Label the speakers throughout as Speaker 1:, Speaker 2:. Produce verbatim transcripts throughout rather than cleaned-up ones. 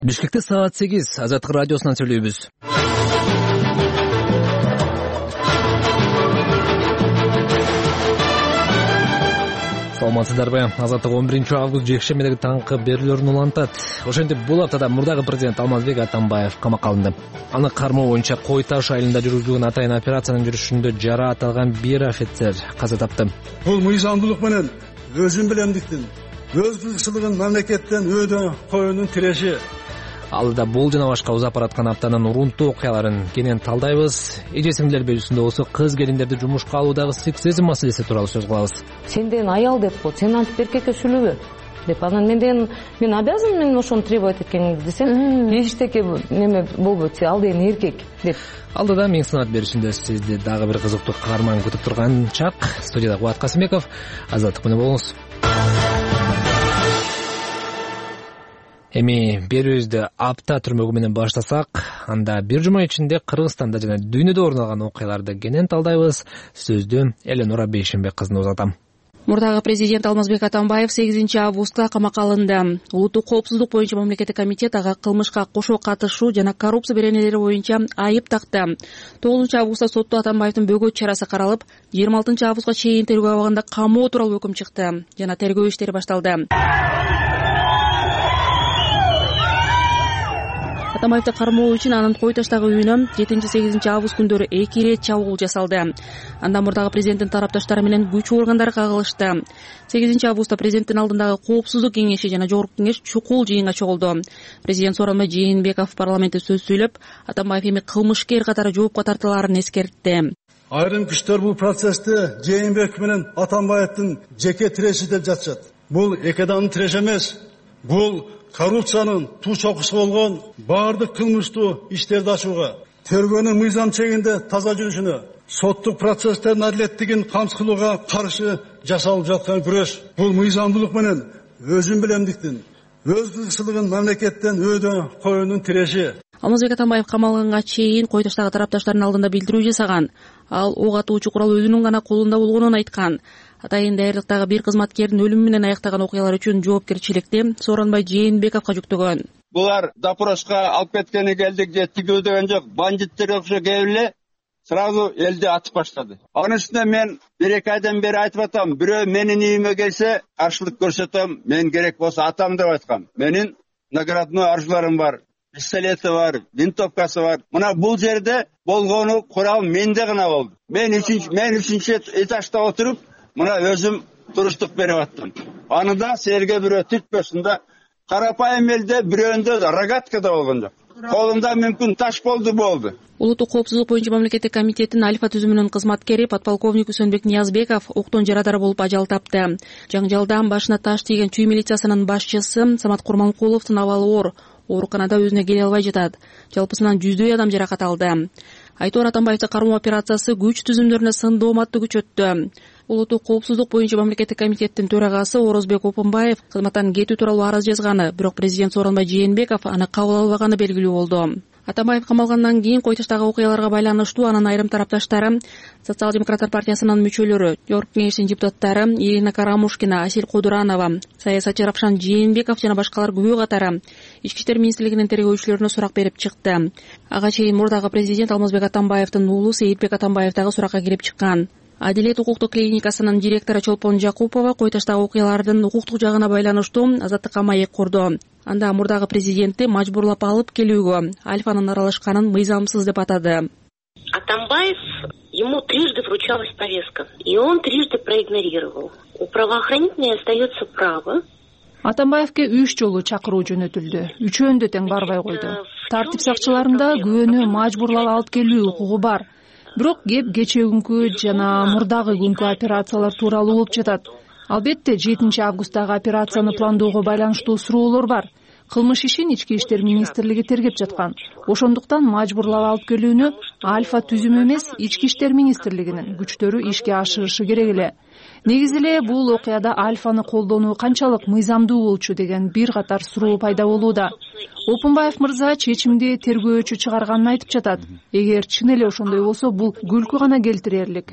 Speaker 1: Бишкекте саат сегиз Азаттык радиосунан сүйлөйбүз. Саламатсыздарбы? Азаттык он биринчи август жекшембидеги таңкы берүүлөрүн улантат. Ошентип бул аптада мурдагы президент Алмазбек Атамбаев камакка алынды. Аны кармоо боюнча Кой Таш айылында жүргүзүлгөн атайын операциянын жүрүшүндө жараат алган бир офицер каза тапты.
Speaker 2: Бул мыйзамдуулук менен өзүн билемдиктин, өз кызыкчылыгын мамлекеттен өйдө коюунун тиреши.
Speaker 1: Ал да бул жана башка узап бараткан аптанын урунтуу окуяларын кенен талдайбыз. Эже сиңдилер бөлүүсүндө болсо кыз келиндерди жумушка алуудагы сексизм маселеси тууралуу сөз кылабыз.
Speaker 3: Сенден аял деп кой, сен антип эркекке сүйлөбө деп, анан менден мен обязан мен ошону требовать эткениңди десем, эчтеке неме болбойт, ал деген эркек деп.
Speaker 1: Алдыда миң сынат беришинде сизди дагы бир кызыктуу каарман күтүп турган чак. Студияда Кубат Касымбеков. Азаттык менен болуңуз. Эми берүүбүздү апта түрмөгү менен баштасак, анда бир жума ичинде Кыргызстанда жана дүйнөдө орун алган окуяларды кенен талдайбыз. Сөздү Эленора Бейшенбек кызына узатам.
Speaker 4: Мурдагы президент Алмазбек Атамбаев сегизинчи августта камакка алынды. Улуттук коопсуздук боюнча мамлекеттик комитет ага кылмышка кошо катышуу жана коррупция беренелери боюнча айып такты. тогузунчу августта сотто Атамбаевдин бөгөт чарасы каралып, жыйырма алтынчы августка чейин тергөө абагында камоо тууралуу өкүм чыкты жана тергөө иштери башталды. Атамбаевди кармоо үчүн анын Кой Таштагы үйүнө жетинчи сегизинчи август күндөрү эки ирет чабуул жасалды. Анда мурдагы президенттин тарапташтары менен күч органдары кагылышты. сегизинчи августта президенттин алдындагы коопсуздук кеңеши жана жогорку кеңеш чукул жыйынга чогулду. Президент Сооронбай Жээнбеков парламентте сөз сүйлөп, Атамбаев эми кылмышкер катары жоопко тартылаарын эскертти.
Speaker 2: Айрым күчтөр бул процессте Жээнбеков менен Атамбаевдин жеке тиреши деп жатышат. Бул эки адамдын тиреши эмес. Бул коррупциянын туу чокусу болгон баардык кылмыштуу иштерди ачууга, тергөөнүн мыйзам чегинде таза жүрүшүнө, соттук процесстердин адилеттигин камсыз кылууга каршы жасалып жаткан күрөш. Бул мыйзамдуулук менен өзүн билемдиктин, өз кызыкчылыгын мамлекеттен өйдө коюунун тиреши.
Speaker 4: Алмазбек Атамбаев камалганга чейин Кой Таштагы тарапташтардын алдында билдирүү жасаган. Ал ок атуучу курал өзүнүн гана колунда болгонун айткан. Атайын даярдыктагы бир кызматкердин өлүмү менен аяктаган окуялар үчүн жоопкерчиликти Сооронбай Жээнбековго жүктөгөн.
Speaker 5: Булар допроска алып кеткени келдик же тигүү деген жок, бандиттерге окшоп келип эле сразу элди атып баштады. Анын үстүнө мен бир эки айдан бери айтып атам, бирөө менин үйүмө келсе каршылык көрсөтөм, мен керек болсо атам деп айткам. Менин наградной оружияларым бар, пистолети бар, винтовкасы бар. Мына бул жерде болгону курал менде гана болду. Мен үчүнчү мен үчүнчү этажда отуруп мына өзүм туруштук берип аттым. Аны да силерге бирөө түртпөсүн да. Карапайым элде бирөөндө рогаткада болгон жок. Колунда мүмкүн таш болду болду.
Speaker 4: Улуттук коопсуздук боюнча мамлекеттик комитеттин Альфа түзүмүнүн кызматкери подполковник Үсөнбек Ниязбеков октон жарадар болуп ажал тапты. Жаңжалдан башына таш тийген чүй милициясынын башчысы Самат Курманкуловдун абалы оор. Ооруканада өзүнө келе албай жатат. Жалпысынан жүздөй адам жаракат алды. Айтор Атамбаевди кармоо операциясы күч түзүмдөрүнө сындооматтуу күчөттү. Улуттук коопсуздук боюнча мамлекеттик комитеттин төрагасы Орозбек Опунбаев кызматтан кетүү тууралуу арыз жазганы, бирок президент Сооронбай Жээнбеков аны кабыл албаганы белгилүү болду. Атамбаев камалгандан кийин Кой Таштагы окуяларга байланыштуу анын айрым тарапташтары, Социал-демократтар партиясынын мүчөлөрү, жогорку кеңештин депутаттары Ирина Карамушкина, Асель Кудуранова, саясатчы Рапшан Жээнбеков жана башкалар күбө катары Ички иштер министрлигинин тергөөчүлөрүнө сурак берип чыкты. Ага чейин мурдагы президент Алмазбек Атамбаевдин уулу Сейитбек Атамбаев дагы суракка кирип чыккан. Адилет укуктук клиникасынын директору Чолпон Жакупова Кой Таштагы окуялардын укуктук жагына байланыштуу азаттыкка маек курду. Анда мурдагы президентти мажбурлап алып келүүгө Альфанын аралашканын мыйзамсыз деп атады.
Speaker 6: Атамбаев, ему трижды вручалась повестка, и он трижды проигнорировал. У правоохранителей остается право.
Speaker 7: Атамбаевке үч жолу чакыруу жөнөтүлдү. Үчөөндө тең барбай койду. Тартип сакчыларында күбөнү мажбурлап алып келүү укугу бар. Бирок кеп кечеүнкү жана мурдагы күнкү операциялар тууралуу болуп жатат. Албетте жетинчи августтагы операцияны пландоого байланыштуу суроолор бар. Кылмыш ишин Ички иштер министрлиги тергеп жаткан. Ошондуктан мажбурлап алып келүүнү Альфа түзүмү эмес, Ички иштер министрлигинин күчтөрү ишке ашырышы керек эле. Негизи эле бул окуяда Альфаны колдонуу канчалык мыйзамдуу болчу деген бир катар суроо пайда болууда. Опунбаев мырза чечимди тергөөчү чыгарганын айтып жатат. Эгер чын эле ошондой болсо, бул күлкү гана келтирерлик.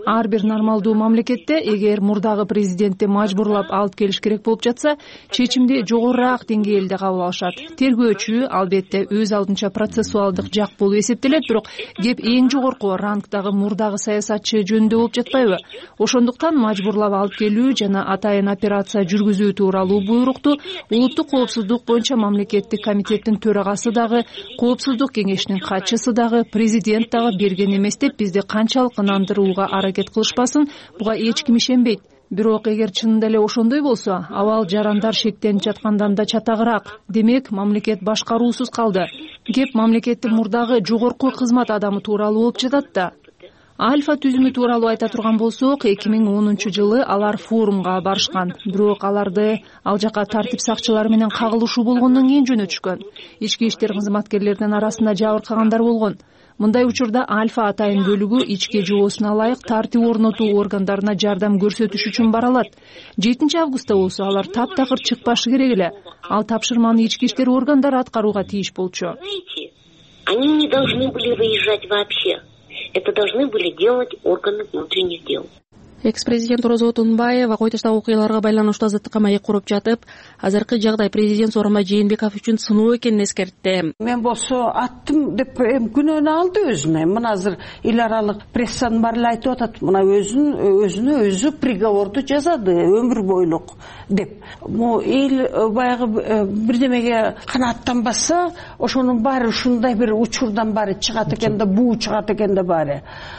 Speaker 7: ар бир нормалдуу мамлекетте эгер мурдагы президентти мажбурлап алып келиш керек болуп жатса, чечимди жогорураак деңгээлде кабыл алышат. Тергөөчү албетте өз алдынча процессуалдык жак болуп эсептелет, бирок кеп эң жогорку рангдагы мурдагы саясатчы жөнүндө болуп жатпайбы? Ошондуктан мажбурлап алып келүү жана атайын операция жүргүзүү тууралуу буйрукту улуттук коопсуздук боюнча мамлекеттик комитеттин төрагасы дагы, коопсуздук кеңешинин катчысы дагы, президент дагы берген эмес деп бизди канчалык ынандырууга аракет кылышпасын, буга эч ким ишенбейт. Бирок эгер чынында эле ошондой болсо, абал жарандар шектенип жаткандан да чатагыраак. Демек, мамлекет башкаруусуз калды. Кеп мамлекеттин мурдагы жогорку кызмат адамы тууралуу болуп жатат да. Альфа түзүмү тууралуу айта турган болсок, эки миң онунчу жылы алар форумга барышкан. Бирок аларды ал жака тартип сакчылары менен кагылышуу болгондон кийин жөнөтүшкөн. Ички иштер кызматкерлеринин арасында жабыркагандар болгон. Мындай учурда Альфа атайын бөлүгү ички жоосуна ылайык тартип орнотуу органдарына жардам көрсөтүш үчүн бара алат. жетинчи августта болсо алар таптакыр чыкпашы керек эле. Ал тапшырманы ички иштер органдары аткарууга тийиш болчу.
Speaker 6: Они не должны были выезжать вообще. Это должны были делать органы внутренних дел.
Speaker 4: Экс-президент Роза Отунбаева Койташтагы окуяларга байланыштуу азаттыкка маек куруп жатып, азыркы жагдай президент Сооронбай Жээнбеков үчүн сыноо экенин эскертти.
Speaker 8: Мен болсо аттым деп күнөөнү алды өзүнө. Мына азыр эл аралык прессанын баары эле айтып атат. Мына өзүн өзүнө өзү приговорду жазады, өмүр бойлук деп. Бу эл баягы бирдемеге канааттанбаса, ошонун баары ушундай бир учурдан баары чыгат экен да, буу чыгат экен да баары.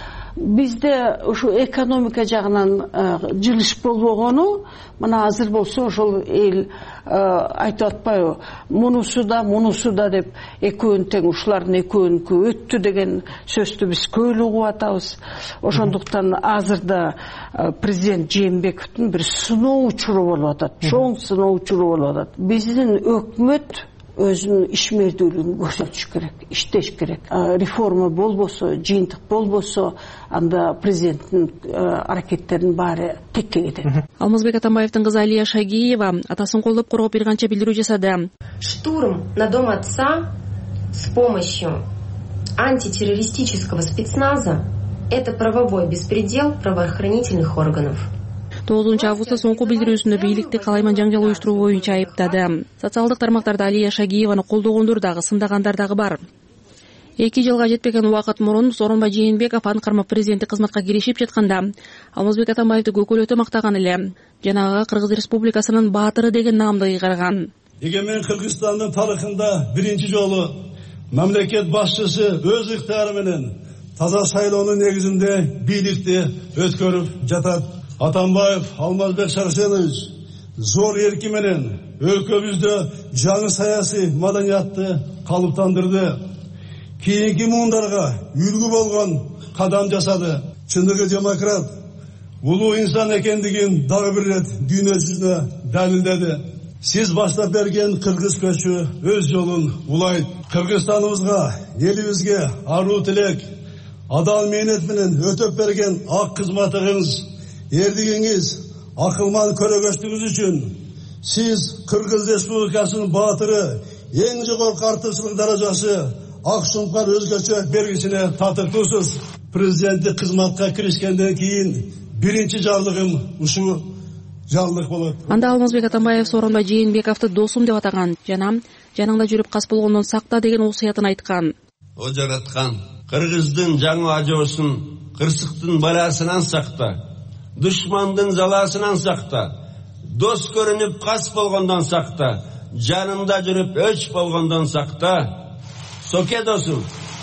Speaker 8: Бизде ушу экономика жагынан жылыш болбогону, мына азыр болсо ошол эл айтып атпайбы, мунусу да, мунусу да деп экөөнү тең, ушулардын экөөнүкү өттү деген сөздү биз көйлү угуп атабыз. Ошондуктан азыр да президент Жээнбековдун бир сыноо учуру болуп атат, чоң сыноо учуру болуп атат. Биздин өкмөт өзүнүн ишмердүүлүгүн көрсөтүш керек, иштеш керек. Реформа болбосо, жыйынтык болбосо, анда президенттин аракеттеринин баары текке кетет.
Speaker 4: Алмазбек Атамбаевдин кызы Алия Шагиева атасын колдоп короп бир канча билдирүү жасады.
Speaker 9: Штурм на дом отца с помощью антитеррористического спецназа – это правовой беспредел правоохранительных органов.
Speaker 4: тогузунчу августта соңку билдирүүсүндө бийликти калайман жаңжал уюштуруу боюнча айыптады. Социалдык тармактарда Алия Шагиеваны колдогондор дагы, сындагандар дагы бар. Эки жылга жетпеген убакыт мурун Сооронбай Жээнбеков аны кармап президенттик кызматка киришип жатканда Алмазбек Атамбаевди көкөлөтө мактаган эле. Жанагы Кыргыз Республикасынын баатыры деген наамды кыйгарган.
Speaker 2: Эгемен Кыргызстандын тарыхында биринчи жолу мамлекет башчысы өз ыктыяры менен таза шайлоонун негизинде бийликти өткөрүп жатат. Атамбаев Алмазбек Шарсенович зор эрки менен өлкөбүздө жаңы саясий маданиятты калыптандырды. Кийинки муундарга үлгү болгон кадам жасады. Чындыгы демократ, улуу инсан экендигин дагы бир ирет дүйнө жүзүнө далилдеди. Сиз баштап берген кыргыз көчү өз жолун улайт. Кыргызстаныбызга, элибизге аруу тилек, адал мээнет менен өтөп берген ак кызматыңыз, эрдигиңиз, акылман көрөгөчтүгүңүз үчүн сиз Кыргыз Республикасынын баатыры, эң жогорку артыкчылык даражасы ак шумкар өзгөчө белгисине татыктуусуз. Президенттик кызматка киришкенден кийин биринчи жарлыгым ушул жарлык болот.
Speaker 4: Анда Алмазбек Атамбаев Сооронбай Жээнбековду досум деп атаган жана жаныңда жүрүп кас болгондон сакта деген осуятын айткан.
Speaker 10: О жараткан Кыргыздын жаңы ажоосун кырсыктын баласынан сакта, душмандын заласынан сакта, дос көрүнүп кас болгондон сакта, жанында жүрүп өч болгондон сакта. Соке досум.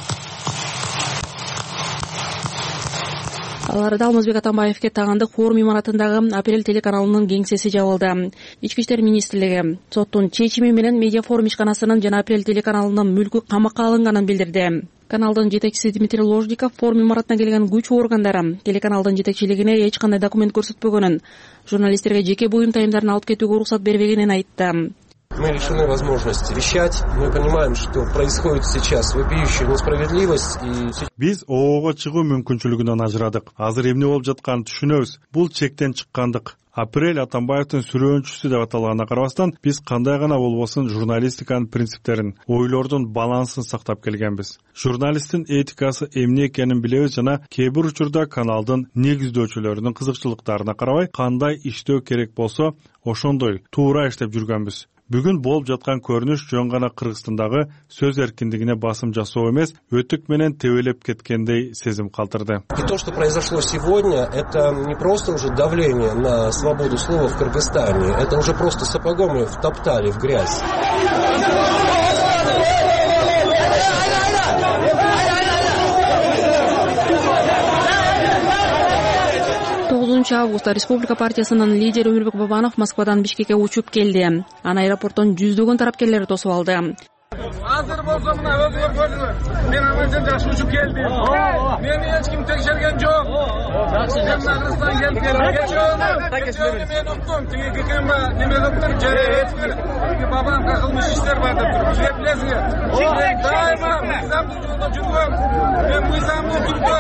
Speaker 4: Аларда Алмазбек Атамбаевге тагандык форум имаратындагы Апрель телеканалынын кеңсеси жабылды. Ички иштер министрлиги соттун чечими менен медиа форум ишканасынын жана Апрель телеканалынын мүлкү камакка алынганын билдирди. Каналдын жетекчиси Дмитрий Ложников форум имаратына келген күч органдары телеканалдын жетекчилигине эч кандай документ көрсөтпөгөнүн, журналисттерге жеке буюм тайымдарын алып кетүүгө уруксат бербегенин айтты.
Speaker 11: Мы лишены возможности вещать. Мы понимаем, что происходит сейчас вопиющая несправедливость.
Speaker 12: Биз ООго чыгуу мүмкүнчүлүгүнөн ажырадык. Азыр эмне болуп жатканын түшүнөбүз. Бул чектен чыккандык. Апрель Атамбаевдин сүрөөнчүсү деп аталганына карабастан, биз кандай гана болбосун журналистиканын принциптерин, ойлордун балансын сактап келгенбиз. Журналисттин этикасы эмне экенин билебиз жана кээ бир учурда каналдын негиздөөчүлөрүнүн кызыкчылыктарына карабай кандай иштөө керек болсо, ошондой туура иштеп жүргөнбүз. Бүгүн болуп жаткан көрүнүш жөн гана Кыргызстандагы сөз эркиндигине басым жасоо эмес, өтүк менен тебелеп кеткендей сезим калтырды.
Speaker 11: И то, что произошло сегодня, это не просто уже давление на свободу слова в Кыргызстане, это уже просто сапогом ее втоптали в грязь.
Speaker 4: тогузунчу августта Республика партиясынын лидери Өмүрбек Бабанов Москвадан Бишкекке учуп келди. Аны аэропорттон жүздөгөн тарапкерлери тосуп алды.
Speaker 13: Азыр болсо мына өзүңөр көрдүңөр. Мен аман жакшы учуп келдим. Мени эч ким текшерген жок. Жакшы Кыргызстан келип келди. Мен уктум, тиги кемба неме кылыптыр, же Бабановго кылмыш иштер бар деп туруп. Сиз билесиңер. Дайыма мыйзамдуу жолдо жүргөм. Мен мыйзамдуу түрдө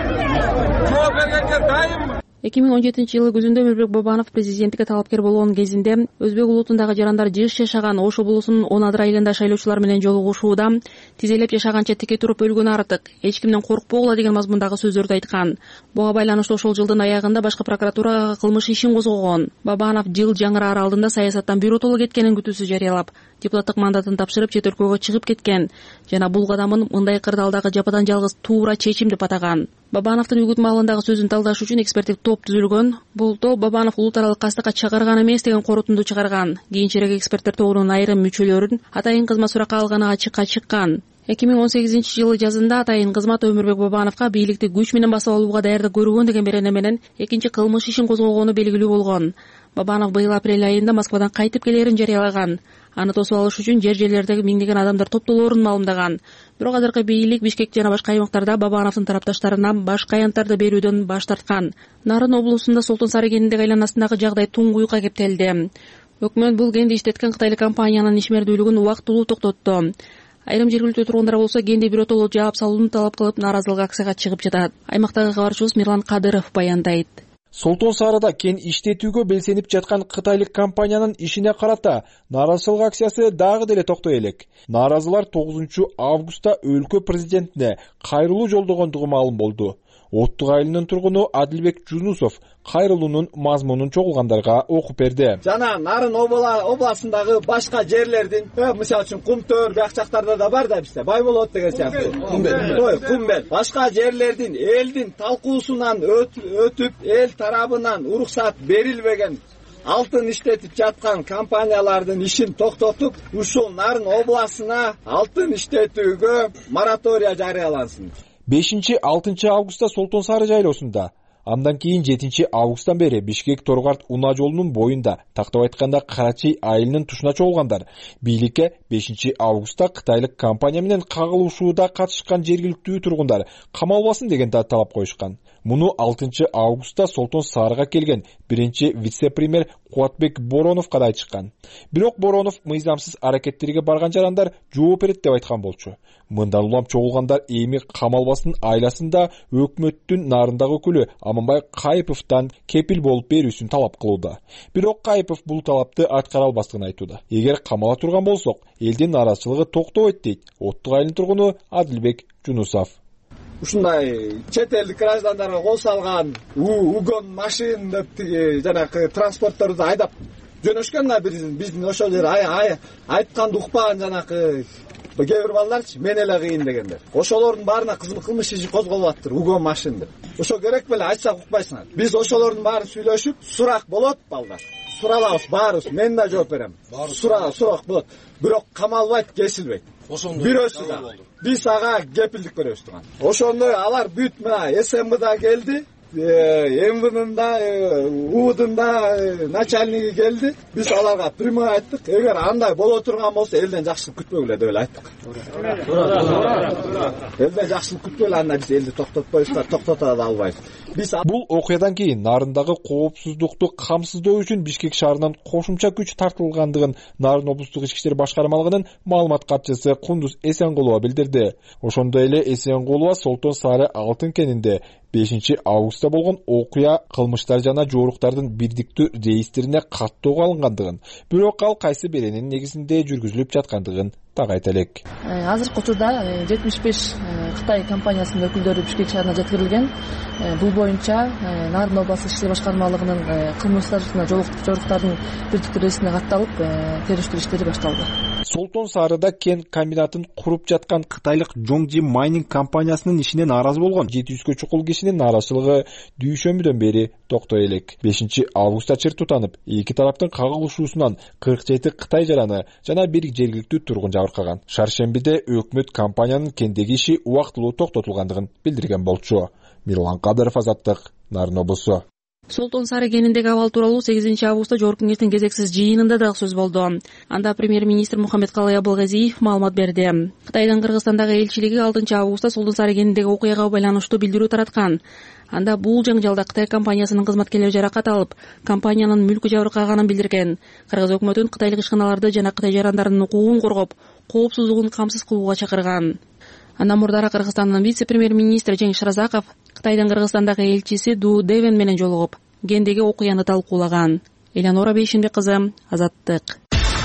Speaker 13: жооп бергенге дайым.
Speaker 4: эки миң он жетинчи жылы күзүндө Өмүрбек Бабанов президенттикке талапкер болгон кезинде Өзбек улутундагы жарандар жыш жашаган Ош облусунун он адыр айылында шайлоочулар менен жолугушууда тизелеп жашаганча тике туруп өлгөн артык, эч кимден коркпогула деген мазмундагы сөздөрдү айткан. Буга байланыштуу ошол жылдын аягында башкы прокуратурага кылмыш ишин козгогон. Бабанов жыл жаңыр аралдында саясаттан биротоло кеткенин күтүүсү жарыялап, депутаттык мандатын тапшырып чет өлкөгө чыгып кеткен жана бул кадамын мындай кырдаалдагы жападан жалгыз туура чечим деп атаган. Бабановдун үгүт маалындагы сөзүн талдаш үчүн эксперттик топ түзүлгөн. Бул топ Бабанов улут аралык кастыкка чыгарган эмес деген корутунду чыгарган. Кийинчерээк эксперттер тобунун айрым мүчөлөрүн атайын кызмат суракка алганы ачыкка чыккан. эки миң он сегизинчи жылы жазында атайын кызмат Өмүрбек Бабановго бийликти күч менен басып алууга даярдык көргөн деген берене менен экинчи кылмыш ишин козгогону белгилүү болгон. Бабанов быйыл апрель айында Москвадан кайтып келерин жарыялаган. Аны тосуп алыш үчүн жер жерлердеги миңдеген адамдар топтолоорун маалымдаган. Бирок азыркы бийлик Бишкек жана башка аймактарда Бабановдун тарапташтарына башка аянттарды берүүдөн баш тарткан. Нарын облусунда Солтон Сары кенинде айланасындагы жагдай туңгуюкка кептелди. Өкмөт бул кенди иштеткен кытайлык компаниянын ишмердүүлүгүн убактылуу токтотту. Айрым жергиликтүү тургундар болсо кенди биротоло жаап салууну талап кылып нааразылык акцияга чыгып жатат. Аймактагы кабарчыбыз Мирлан Кадыров баяндайт.
Speaker 14: Солтон Сарыда кен иштетүүгө белсенип жаткан кытайлык компаниянын ишине карата нааразычылык акциясы дагы деле токтой элек. Нааразылар тогузунчу августта өлкө президентине кайрылуу жолдогондугу маалым болду. Оттук айылынын тургуну Адилбек Жунусов кайрылуунун мазмунун чогулгандарга окуп берди.
Speaker 15: Жана Нарын областындагы башка жерлердин, мисалы үчүн Кумтөр, бакчактарда да бар да бизде, Байболот деген сыяктуу. Кумбел. Кумбел. Башка жерлердин элдин талкуусунан өтүп, эл тарабынан уруксат берилбеген алтын иштетип жаткан компаниялардын ишин токтотуп, ушул Нарын областына алтын иштетүүгө моратория жарыялансын.
Speaker 14: бешинчи алтынчы августта Солтон Сары жайлоосунда, андан кийин жетинчи августтан бери Бишкек Торгарт унаа жолунун боюнда, тактап айтканда Карачи айылынын тушуна чогулгандар бийликке бешинчи августта кытайлык компания менен кагылышууда катышкан жергиликтүү тургундар камалбасын деген да талап коюшкан. Муну алтынчы августта Солтон Сарыга келген биринчи вице-премьер Кубатбек Бороновго да айтышкан. Бирок Боронов мыйзамсыз аракеттерге барган жарандар жооп берет деп айткан болчу. Мындан улам чогулгандар эми камалбасын айласында өкмөттүн Нарындагы өкүлү Аманбай Кайыповдон кепил болуп берүүсүн талап кылууда. Бирок Кайыпов бул талапты аткара албастыгын айтууда. Эгер камала турган болсок, элдин нааразычылыгы токтобойт дейт Оттук айылынын тургуну Адилбек Жунусов.
Speaker 15: Ушундай чет элдик граждандарга кол салган угон машин деп жанагы транспортторду айдап жөнөшкөн да биздин ошол жер айтканды укпаган жанагы кээ бир балдарчы мен эле кыйын дегендер. Ошолордун баарына кылмыш иши козголуп атыптыр, угон машин деп. Ошо керек беле, айтсак укпайсыңар. Биз ошолордун баарын сүйлөшүп, сурак болот балдар. Суралабыз баарыбыз, мен да жооп берем. Сурак, сурак болот. Бирок камалбайт, кесилбейт. Бирөөсү да. Биз ага кепилдик беребиз турган. Ошондой алар бүт мына СМБда келди. МВнын да, УУдун да начальниги келди. Биз аларга прямой айттык. Эгер андай боло турган болсо элден жакшылык күтпөгүлө деп эле айттык. Элден жакшылык күтпөйлө, анда биз элди токтотпойбуз, токтото да албайбыз. Биз
Speaker 14: бул окуядан кийин Нарындагы коопсуздукту камсыздоо үчүн Бишкек шаарынан кошумча күч тартылгандыгын Нарын облустук ички иштер башкармалыгынын маалымат катчысы Кундуз Эсенголова билдирди. Ошондой эле Эсенголова Солтон Сары алтын кенинде бешинчи августта болгон окуя кылмыштар жана жооруктардын бирдиктүү реестрине каттоого алынгандыгын, бирок ал кайсы беренин негизинде жүргүзүлүп жаткандыгын так айта элек.
Speaker 16: Азыркы учурда жетимиш беш Кытай компаниясынын өкүлдөрү Бишкек шаарына жеткирилген. Бул боюнча Нарын областык иштер башкармалыгынын кылмыштар жана жооруктардын бирдиктүү реестрине катталып, териштирүү иштери башталды.
Speaker 14: Солтон Сарыда кен комбинатын куруп жаткан кытайлык Жоңжи Майнинг компаниясынын ишине нааразы болгон жети жүзгө чукул кишинин нааразычылыгы дүйшөмбүдөн бери токтой элек. бешинчи августта чыр тутанып, эки тараптын кагылышуусунан кырк жети Кытай жараны жана бир жергиликтүү тургун жабыркаган. Шаршембиде өкмөт компаниянын кендеги иши убактылуу токтотулгандыгын билдирген болчу. Мирлан Кадыров, Азаттык, Нарын облусу.
Speaker 4: Солтон Сары кеніндегі абал тууралуу сегизинчи августта Жогорку Кеңештин кезексиз жыйынында да сөз болду. Анда премьер-министр Мухаммедкалый Абылгазиев маалымат берди. Кытайдын Кыргызстандагы элчилиги алтынчы августта Солтон Сары кеніндегі окуяга байланыштуу билдирүү тараткан. Анда бул жаңжалда Кытай компаниясынын кызматкерлери жаракат алып, компаниянын мүлкү жабыркаганын билдирген. Кыргыз өкмөтүн кытайлык ишканаларды жана Кытай жарандарынын укугун коргоп, коопсуздугун камсыз кылууга чакырган. Андан мурдара Кыргызстандын вице-премьер-министри Жеңиш Разаков Кытайдын Кыргызстандагы элчиси Ду Девен менен жолугуп, кендеги окуяны талкуулаган. Элянора Бейшенбек кызы, Азаттык.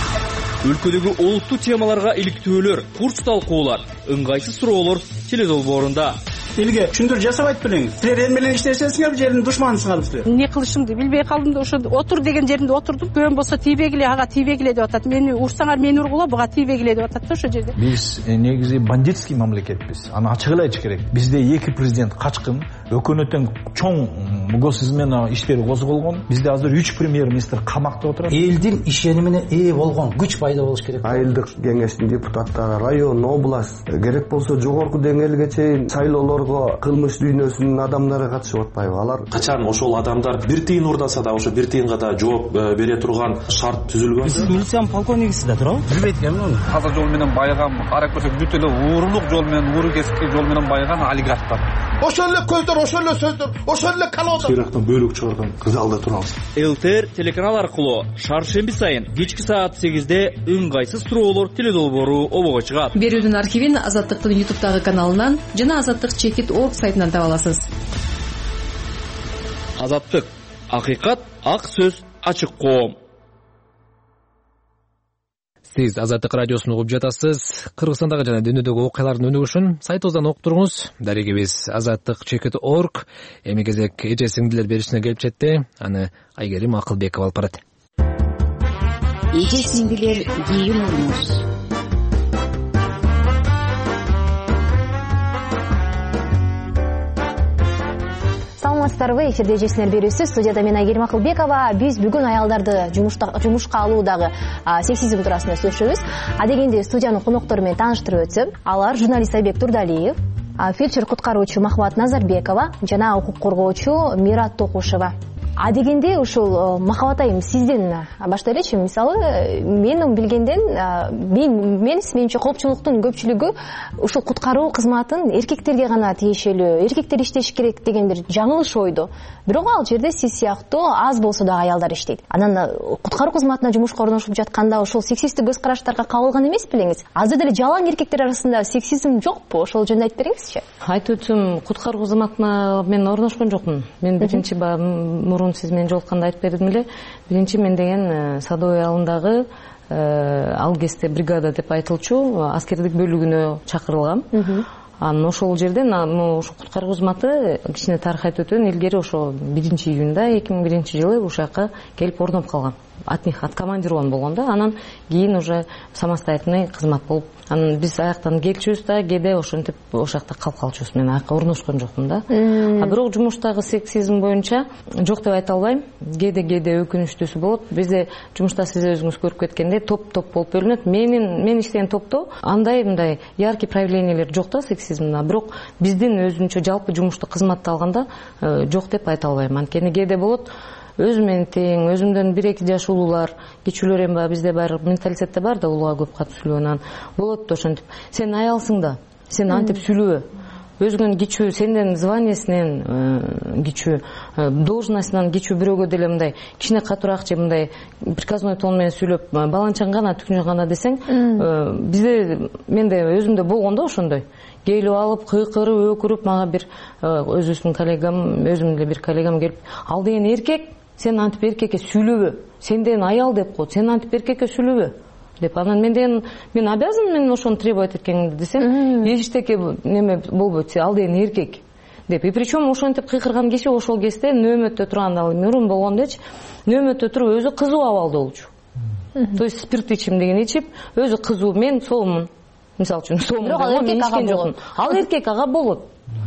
Speaker 17: Өлкөдөгү олуттуу темаларга иликтөөлөр, курс талкуулар, ыңгайсыз суроолор теледолбоорунда.
Speaker 18: Элге түшүндүрүү жасабайт белең. Силер эми менен иштесеңиздер жердин душманысыңар.
Speaker 19: Эмне кылышымды билбей калдым да ошо отур деген жеримде отурдум. Көбөн болсо тийбегиле, ага тийбегиле деп атат. Мени урсаңар мени ургула, буга тийбегиле деп атат да ошо жерде.
Speaker 20: Биз негизи бандитский мамлекетпиз. Аны ачык эле айтыш керек. Бизде эки президент качкын, өкмөттүн чоң госизмена иштери козголгон. Бизде азыр үч премьер-министр камакта отурат.
Speaker 21: Элдин ишенимине ээ болгон күч пайда болуш керек.
Speaker 22: Айылдык кеңештин депутаттары, район, область, керек болсо жогорку деңгээлге чейин шайлоолор кылмыш дүйнөсүнүн адамдары катышып атпайбы? Алар
Speaker 23: качан ошол адамдар бир тыйын урдаса да ошо бир тыйынга да жооп бере турган шарт түзүлгөн.
Speaker 21: Сиз милициянын полковнигисиз да туурабы?
Speaker 18: Билбейт экенмин.
Speaker 24: Таза жол менен байган, карап көрсөк бүт эле уурулук жол менен, ууру кесипти жол менен байган олигархтар.
Speaker 25: Ошол эле көздөр, ошол эле сөздөр, ошол эле калоодор.
Speaker 23: Сыйрактан бөлүк чыгарган залда турабыз.
Speaker 17: ЛТР телеканал аркылуу шаршемби сайын кечки саат сегизде ыңгайсыз суроолор теледолбоору обого чыгат.
Speaker 26: Берүүнүн архивин Азаттыктын ютубтагы каналынан жана азаттык чекит точка орг сайтынан таба аласыз.
Speaker 17: Азаттык, акыйкат, ак сөз, ачык коом.
Speaker 1: Сиз Азаттык радиосун угуп жатасыз. Кыргызстандагы жана дүйнөдөгү окуялардын өнүгүшүн сайтыбыздан угуп туруңуз. Дарегибиз азаттык чекит точка орг. Эми кезек эже сиңдилер беришине келип жетти. Аны Айгерим Акылбекова алып барат.
Speaker 27: Эже сиңдилер кийин уруңуз.
Speaker 28: Саламатсыздарбы? Эфирде эже сиңдилер берүүсү. Студияда мен Айгерим Акылбекова. Биз бүгүн аялдарды жумушка алуудагы сексизм туурасында сүйлөшөбүз. Адегенде студиянын коноктору менен тааныштырып өтсөм, алар журналист Айбек Турдалиев, фельдшер куткаруучу Махабат Назарбекова жана укук коргоочу Мират Токушева. Адегенде ушул Махабат айым сизден баштайлычы. Мисалы, менин билгенден мен менимче коопчулуктун көпчүлүгү ушул куткаруу кызматын эркектерге гана тиешелүү, эркектер иштеш керек деген бир жаңылыш ойду. Бирок ал жерде сиз сыяктуу аз болсо да аялдар иштейт. Анан куткаруу кызматына жумушка орношуп жатканда ушул сексисттик көз караштарга кабылган эмес белеңиз? Азыр деле жалаң эркектер арасында сексизм жокпу? Ошол жөнүндө айтып бериңизчи.
Speaker 3: Айтып өтсөм, куткаруу кызматына мен орношкон жокмун. Мен биринчи мурун сиз мен жолукканда айтып бердим эле. Биринчи мен деген Садовый айылындагы ал кезде бригада деп айтылчу аскердик бөлүгүнө чакырылгам. Анан ошол жерден ошо куткаруу кызматы кичине тарых айтып өтөйүн. Илгери ошо биринчи июнда эки миң биринчи жылы ушул жака келип орноп калгам. От них откомандирован болгон да. Анан кийин уже самостоятельный кызмат болуп, анан биз аяктан келчүбүз да, кээде ошентип ошол жакта калып калчубуз. Мен аякка орношкон жокмун да. А бирок жумуштагы сексизм боюнча жок деп айта албайм. Кээде кээде өкүнүчтүүсү болот. Бизде жумушта сиз өзүңүз көрүп кеткендей топ-топ болуп бөлүнөт. Менин мен иштеген топто андай мындай яркий проявлениялер жок да сексизмда. Бирок биздин өзүнчө жалпы жумуштук кызматты алганда жок деп айта албайм. Анткени кээде болот өзүмен тең, өзүмдөн бир эки жаш улуулар, кичүүлөр эми бизде бар менталитетте бар да, улууга көп кат сүйлөөнөн болот да ошентип. Сен аялсың да, сен антип сүйлөбө. өзүнөн кичүү, сенден званиясынан кичүү, должностунан кичүү бирөөгө деле мындай кичине катуураак же мындай приказной тон менен сүйлөп баланчаң гана түкүнүң гана десең, бизде менде өзүмдө болгондо ошондой келип алып кыйкырып өкүрүп мага бир өзүбүздүн коллегам, өзүмдүн эле бир коллегам келип, ал деген эркек, сен антип эркекке сүйлөбө, сенден аял деп коет, сен антип эркекке сүйлөбө деп. Анан менден мен обязан мен ошону требовать эткенимди десем, эчтеке неме болбойт, ал деген эркек деп. И причем ошентип кыйкырган киши ошол кезде нөөмөттө турган, ал мурун болгондочу нөөмөттө туруп өзү кызуу абалда болчу. То есть спирт ичим деген ичип, өзү кызуу, мен соомун. Мисалы үчүн соомун, мен ичкен жокмун. Ал эркек ага болот.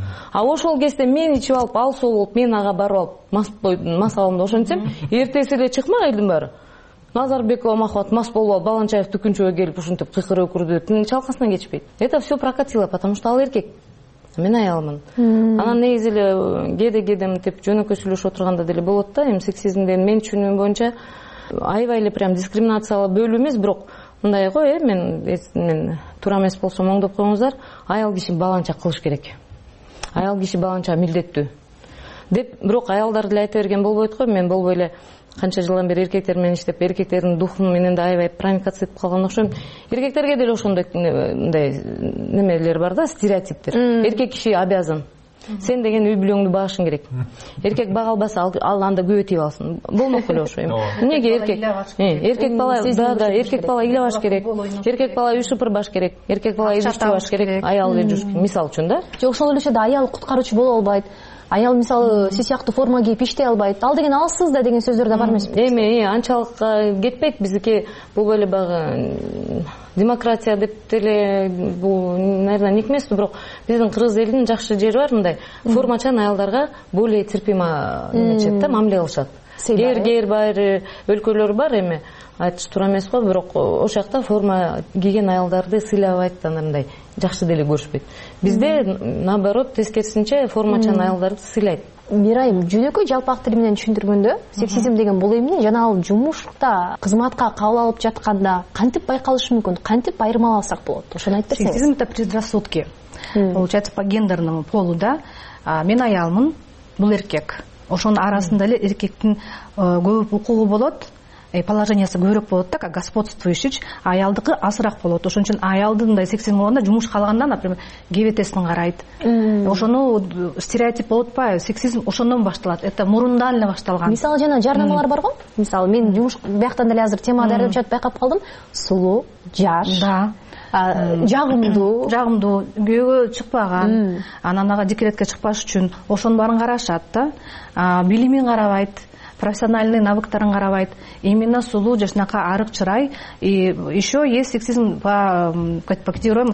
Speaker 3: А ошол кезде мен ичип алып, ал соо болуп, мен ага барып алып, мас абалымда ошентсем, эртеси эле чыкмак элдин баары. Назарбекова махабат мас болуп, Баланчаев түкүнчөгө келип ушинтип кыйкырып өкүрдү деп чалкасынан кечпейт. Это все прокатило, потому что ал эркек. Мен аялмын. Анан негизи эле кээде-кээде мынтип жөнөкөй сүйлөшүп отурганда деле болот да, эми сексизмден мен түшүнүгүм боюнча аябай эле прям дискриминациялуу бөлүү эмес, бирок мындай го, э, мен мен туура эмес болсом оңдоп коюңуздар, аял киши баланча кылыш керек. Аял киши баланча милдеттүү деп, бирок аялдар деле айта берген болбойт го. Мен болбой эле канча жылдан бери эркектер менен иштеп, эркектердин духун менен да аябай проникация этип калган окшойм. Эркектерге деле ошондой мындай немелер бар да, стереотиптер. Эркек киши обязан. Сен деген үй бүлөңдү багышың керек. Эркек бага албаса, ал анда күбө тийип алсын. Болмок эле ошо. Эмнеге эркек? Эркек бала, да, да, эркек бала ыйлабаш керек. Эркек бала үй сыпырбаш керек. Эркек бала үй жуубаш керек. Аял эле жууш, мисалы үчүн да.
Speaker 28: Жок, ошол эле учурда аял куткаруучу боло албайт. Аял мисалы сиз сыяктуу форма кийип иштей албайт. Ал деген алсыз да деген сөздөр да бар эмеспи?
Speaker 3: Эми анчалык кетпейт. Биздики бул эле багы демократия деп деле бул, наверное, ник эмес, бирок биздин кыргыз элинин жакшы жери бар, мындай формачан аялдарга более терпимо неметишет да, мамиле кылышат. Кээ бир өлкөлөр бар, эми айтыш туура эмес го, бирок ошол жакта форма кийген аялдарды сыйлабайт, андай жакшы деле көрүшпөйт. Бизде наоборот тескерисинче формачан аялдарды сыйлайт.
Speaker 28: Мирайым, жөнөкөй жалпак тил менен түшүндүргөндө, сексизм деген бул эмне? Жана ал жумушта, кызматка кабыл алып жатканда кантип байкалышы мүмкүн? Кантип айырмаласак болот? Ошону айтып берсеңиз.
Speaker 2: Сексизм — это предрассудки. Получается, по гендерному полу, да? Мен аялмын, бул эркек. Ошонун арасында эле эркектин көп укугу болот. Положениясы көбүрөөк болот да, как господствующий, аялдыкы азыраак болот. Ошон үчүн аялдын мындай сексизм болгондо жумушка алганда, например, кебетесин карайт. Ошону стереотип болуп атпайбы? Сексизм ошондон башталат. Это мурундан эле башталган.
Speaker 28: Мисалы жана жарнамалар бар го. Мисалы мен жумуш бияктан деле азыр тема дарып жатып байкап калдым. Сулуу, жаш.
Speaker 2: Да.
Speaker 28: Жагымдуу,
Speaker 2: жагымдуу, күйөөгө чыкпаган, анан ага декретке чыкпаш үчүн ошонун баарын карашат да. Билимин карабайт, профессиональный навыктарын карабайт. Именно сулуу, жашнака, арык чырай. И еще есть сексизм по категориям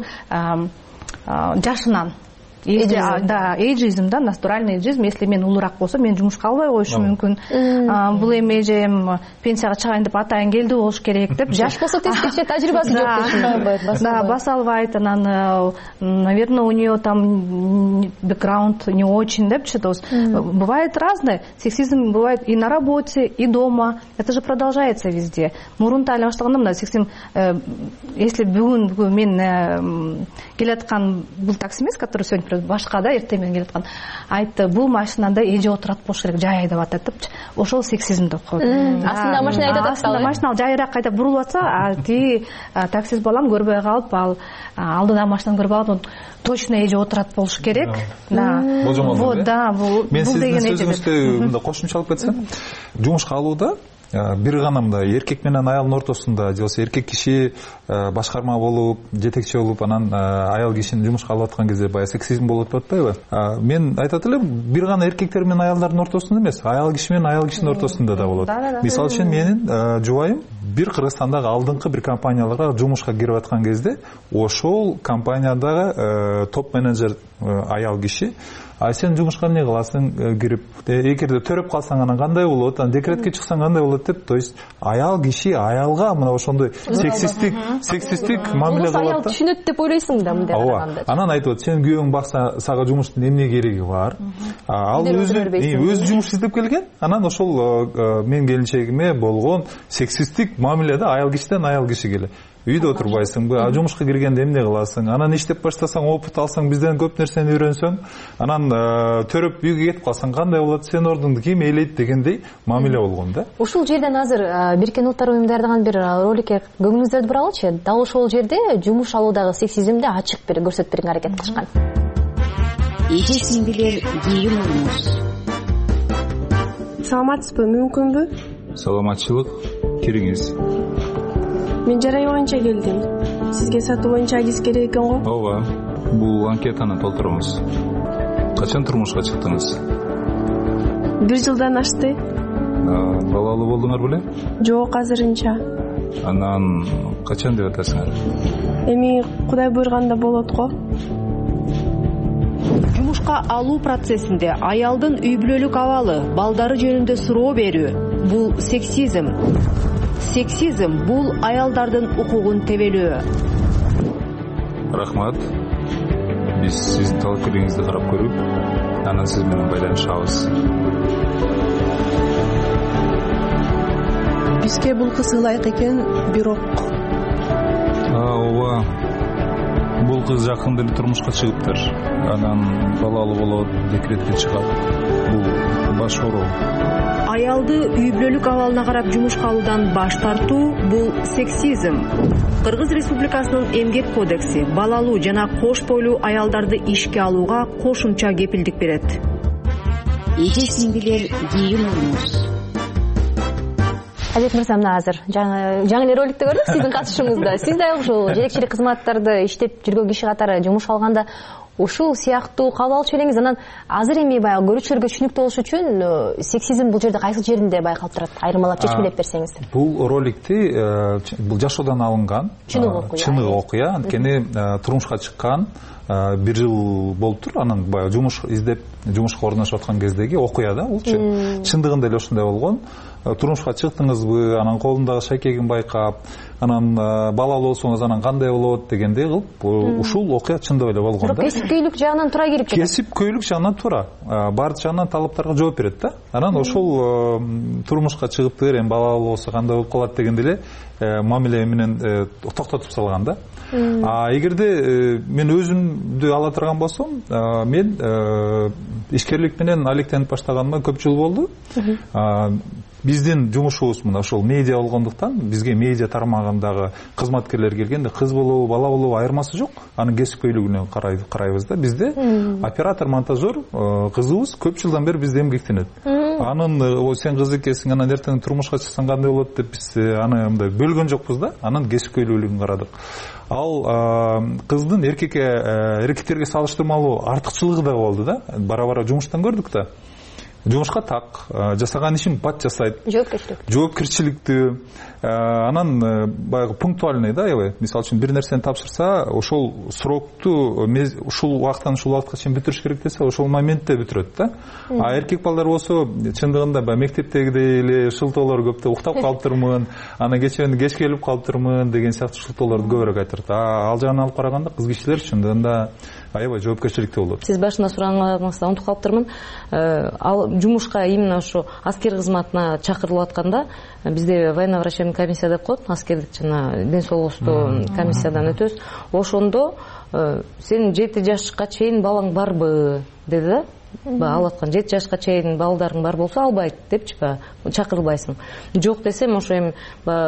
Speaker 2: жашынан. Если, да, эйджизм, да, натуральный эйджизм. Если мен улураак болсо, мен жумушка албай коюшум мүмкүн. Бул эми же пенсияга чыгайын деп атайын келди болуш керек деп.
Speaker 28: Жаш болсо тескече тажрыйбасы жок дешим.
Speaker 2: Да, баса албайт. Анан, наверное, у нее там бэкграунд не очень, деп. Бывает разное. Сексизм бывает и на работе, и дома. Это же продолжается везде. Мурунта эле башталганда мына сексизм, если бүгүн мен келаткан бул таксимист, который сегодня башка да, эртең менен келаткан, айтты, бул машинада эже отурат болуш керек, жай айдап атат депчи. Ошол сексизм деп коет.
Speaker 28: Астында машина айдап атат.
Speaker 2: Астында машина жайыраак кайта бурулуп атса, а ти таксист балам көрбөй калып, ал алдыдагы машинаны көрүп алып, точно эже отурат болуш керек. Да. Вот, да, бул
Speaker 5: мен сиздин сөзүңүздү мындай кошумчалап кетсем, жумушка алууда бир гана мындай эркек менен аялдын ортосунда, же болбосо эркек киши башкарма болуп, жетекчи болуп, анан аял кишини жумушка алып аткан кезде баягы сексизм болуп атпайбы? Мен айтат элем, бир гана эркектер менен аялдардын ортосунда эмес, аял киши менен аял кишинин ортосунда да болот. Мисалы үчүн менин жубайым бир Кыргызстандагы алдыңкы бир компанияларга жумушка кирип аткан кезде, ошол компаниядагы топ менеджер аял киши, а сен жумушка эмне кыласың кирип, эгерде төрөп калсаң анан кандай болот, анан декретке чыксаң кандай болот деп, то есть аял киши аялга мына ошондой сексистик сексистик мамиле кылат.
Speaker 28: Аял түшүнөт деп ойлойсуң да мындай караганда.
Speaker 5: Анан айтып, сен күйөөң бакса, сага жумуштун эмне кереги бар? Ал өзү өз жумуш издеп келген, анан ошол мен келинчегиме болгон сексистик мамиледе аял кишиден аял кишиге эле. үйдө отурбайсыңбы, а жумушка киргенде эмне кыласың, анан иштеп баштасаң, опыт алсаң, бизден көп нерсени үйрөнсөң, анан төрөп үйгө кетип калсаң кандай болот, сен ордуңду ким ээлейт дегендей мамиле болгон да.
Speaker 28: Ушул жерден азыр Бириккен Улуттар Уюму даярдаган бир роликке көңүлүңүздөрдү буралычы. Дал ошол жерде жумуш алуудагы сексизмди ачык бир көрсөтүп берүүгө аракет кылышкан.
Speaker 27: Эже сиңдилер кийин олмуш.
Speaker 6: Саламатсызбы, мүмкүнбү?
Speaker 5: Саламатчылык, кириңиз.
Speaker 6: Мен жарай боюнча келдим. Сизге сатуу боюнча агис керек экен го?
Speaker 5: Ооба. Бул анкетаны толтуруңуз. Качан турмушка чыктыңыз?
Speaker 6: Бир жылдан ашты.
Speaker 5: Балалуу болдуңар беле?
Speaker 6: Жок, азырынча.
Speaker 5: Анан качан деп атасыңар?
Speaker 6: Эми Кудай буйрганда болот го.
Speaker 7: Жумушка алуу процессинде аялдын үй бүлөлүк абалы, балдары жөнүндө суроо берүү — бул сексизм. Сексизм — бул аялдардын укугун тебелөө.
Speaker 5: Рахмат. Биз сиздин талапкерлигиңизди карап көрүп, анан сиз менен байланышабыз.
Speaker 6: Бизге бул кыз ылайык экен, бирок
Speaker 5: ооба. Бул кыз жакында эле турмушка чыгыптыр. Анан балалуу болот, декретке чыгат. Бул баш ороо.
Speaker 7: Аялды үй бүлөлүк абалына карап жумушка алуудан баш тартуу — бул сексизм. Кыргыз Республикасынын Эмгек кодекси балалуу жана кош бойлуу аялдарды ишке алууга кошумча кепилдик берет.
Speaker 27: Эже сиңдилер кийин олмуш.
Speaker 28: Азат мырза, мына азыр жаңы эле роликти көрдүк сиздин катышуңузда. Сиз дагы ушул жетекчилик кызматтарды иштеп жүргөн киши катары жумуш алганда ушул сыяктуу кабыл алчу элеңиз. Анан азыр эми баягы көрүүчүлөргө түшүнүктүү болуш үчүн сексизм бул жерде кайсы жеринде байкалып турат? Айырмалап чечмелеп берсеңиз.
Speaker 5: Бул роликти бул жашоодон алынган, чыныгы окуя. Анткени турмушка чыккан бир жыл болуптур. Анан баягы жумуш издеп жумушка орношуп аткан кездеги окуя да. Булчу чындыгында эле ошондой болгон. Турмушка чыктыңызбы, анан колундагы шайкегин байкап, анан балалуу болсоңуз анан кандай болот дегендей кылып, ушул окуя чындап эле болгон да.
Speaker 28: Бирок кесипкөйлүк жагынан туура келип жатат.
Speaker 5: Кесипкөйлүк жагынан туура. Баардык жагынан талаптарга жооп берет да. Анан ошол турмушка чыгыптыр, эми балалуу болсо кандай болуп калат дегенде эле мамиле менен токтотуп салган да. А эгерде мен өзүмдү ала турган болсом, мен ишкерлик менен алектенип баштаганыма көп жыл болду. Биздин жумушубуз мына ошол медиа болгондуктан бизге медиа тармагындагы кызматкерлер келгенде кыз болобу, бала болобу айырмасы жок. Анын кесипкөйлүгүнө карайбыз да. Бизде оператор, монтажер кызыбыз көп жылдан бери бизде эмгектенет. Анын сен кыз экенсиң, анан эртең турмушка чыксаң кандай болот деп биз аны мындай бөлгөн жокпуз да. Анын кесипкөйлүгүн карадык. Ал кыздын эркекке эркектерге салыштырмалуу артыкчылыгы да болду да. Бара-бара жумуштан көрдүк да. Жумушка так, жасаган ишин бат жасайт.
Speaker 28: Жоопкерчилик.
Speaker 5: Жоопкерчиликтүү. Анан баягы пунктуальный да, аябай. Мисалы үчүн бир нерсени тапшырса, ошол срокту ушул убакыттан ушул убакытка чейин бүтүрүш керек десе, ошол моментте бүтүрөт да. А эркек балдар болсо, чындыгында баягы мектептегидей эле шылтоолор көп да, уктап калыптырмын, анан кечээ кеч келип калыптырмын деген сыяктуу шылтоолорду көбүрөөк айтырат. А ал жагынан алып караганда кыз кишилер чындыгында аябай жоопкерчиликтүү болот.
Speaker 3: Сиз башында сураганыңызда унутуп калыптырмын. Ал жумушка именно ошо аскер кызматына чакырылып атканда бизде военно-врачебный комиссия деп коет, аскердик жана ден соолуктуу комиссиядан өтөбүз. Ошондо сен жети жашка чейин балаң барбы деди да. Алып аткан жети жашка чейин балдарың бар болсо албайт депчи, чакырылбайсың. Жок десем ошо эми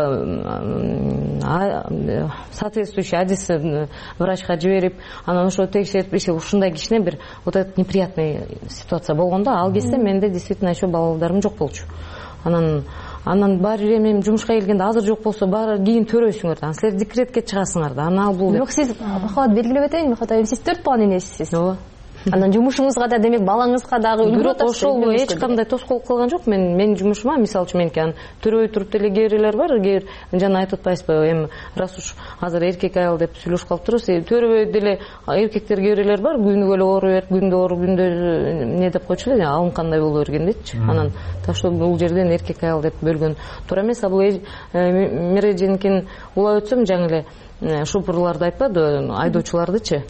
Speaker 3: соответствующий адис врачка жиберип, анан ошо текшерип, ушундай кичине бир вот этот неприятный ситуация болгон да. Ал кезде менде действительно еще балдарым жок болчу. Анан Анан бар эми жумушка келгенде азыр жок болсо баары кийин төрөйсүңөр да. Силер декретке чыгасыңар да. Анан ал бул.
Speaker 28: Бирок сиз бакалат белгилеп өтөйүн, Михаил, сиз төрт баланын энесисиз.
Speaker 3: Ооба.
Speaker 28: Анан жумушуңузга да, демек, балаңызга дагы
Speaker 3: бирок ошол эч кандай тоскоолдук кылган жок. Мен менин жумушума, мисалы үчүн, меники анан төрөбөй туруп деле кээ бирлер бар, кээ бир жана айтып атпайсызбы, эми раз уж азыр эркек аял деп сүйлөшүп калыптырбыз, төрөбөй деле эркектер кээ бирлер бар, күндү эле ооруп берип, күндү ооруп, күндү эмне деп койчу эле, алым кандай боло берген дейчи. Анан так что бул жерден эркек аял деп бөлгөн туура эмес. А бул Миреджиникин улап өтсөм, жаңы эле шопурларды айтпады, айдоочулардычы.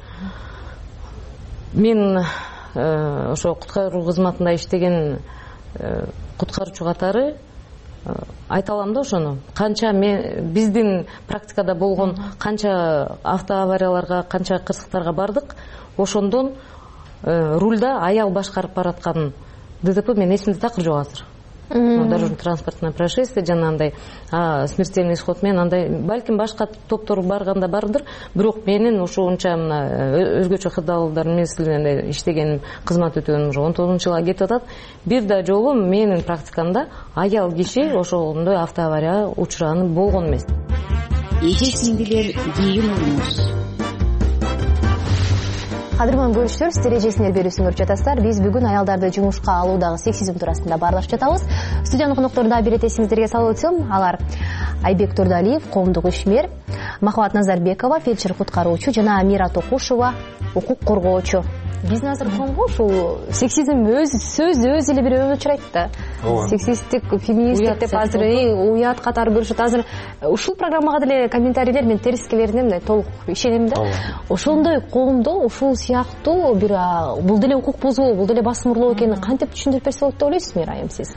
Speaker 3: Мен ошо куткаруу кызматында иштеген куткаруучу катары айта алам да ошону. Канча биздин практикада болгон канча автоаварияларга, канча кырсыктарга бардык, ошондон рульда аял башкарып бараткан ДТП мен эсимде такыр жок азыр. Дорожно-транспортное происшествие жана андай смертельный исход менен андай балким башка топтор барганда бардыр, бирок менин ошонча өзгөчө кырдаалдар мезгилинде иштеген, кызмат өтөгөнүм уже он тогузунчу жылга кетип атат. Бир да жолу менин практикамда аял киши ошондой автоавария учураган болгон эмес.
Speaker 27: Эже сиңдилер кийин болуңуз.
Speaker 28: Кадырман көрүшүлөр, дережесине берүүсүн көрүп жатасыздар. Биз бүгүн аялдарды жумушка алуудагы сексизм туурасында баарлашып жатабыз. Студиянын конокторунда бир эсиңиздерге салып өтсөм, алар Айбек Турдалиев, коомдук ишмер, Махабат Назарбекова, фельдшер куткаруучу жана Мира Токушева, укук коргоочу. Биздин азыр коомго ушул сексизм өз сөз өз эле бир өчүрайт да. Сексисттик, феминисттик деп азыр уят катары көрүшөт. Азыр ушул программага деле комментарийлер мен терискелерине мындай толук ишенем да. Ошондой коомдо ушул сыяктуу бир бул деле укук бузуу, бул деле басымырлоо экенин кантип түшүндүрүп берсе болот деп ойлойсуз, Мирайым, сиз?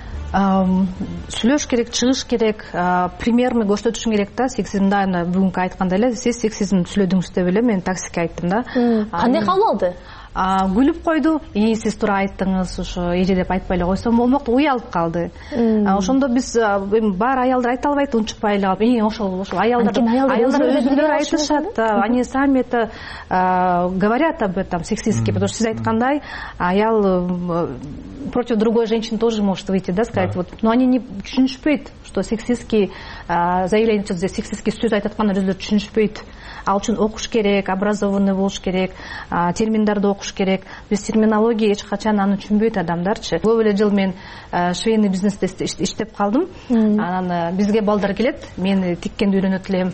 Speaker 2: Сүйлөш керек, чыгыш керек, примерни көрсөтүш керек да. Сексизмда бүгүнкү айткандай эле, сиз сексизм сүйлөдүңүз деп эле мен таксиге айттым да.
Speaker 28: Кандай кабыл алды?
Speaker 2: Күлүп койду. И сиз туура айттыңыз, ошо эже деп айтпай эле койсом болмок, уялып калды. Ошондо биз бар аялдар айта албайт, унчукпай эле калып, и ошол ошол аялдар аялдар өзүлөрү айтышат, они сами это говорят об этом сексистски, потому что сиз айткандай, аял против другой женщины тоже может выйти, да, сказать, вот, но они не түшүнүшпөйт, что сексистский заявление, сексистский сөз айтып аткандар өзүлөрү түшүнүшпөйт. Ал үчүн окуш керек, образованный болуш керек, терминдерди окуш керек. Биз терминология эч качан аны түшүнбөйт адамдарчы. Көп эле жыл мен швейный бизнесте иштеп калдым. Анан бизге балдар келет, мен тиккенди үйрөнөт элем.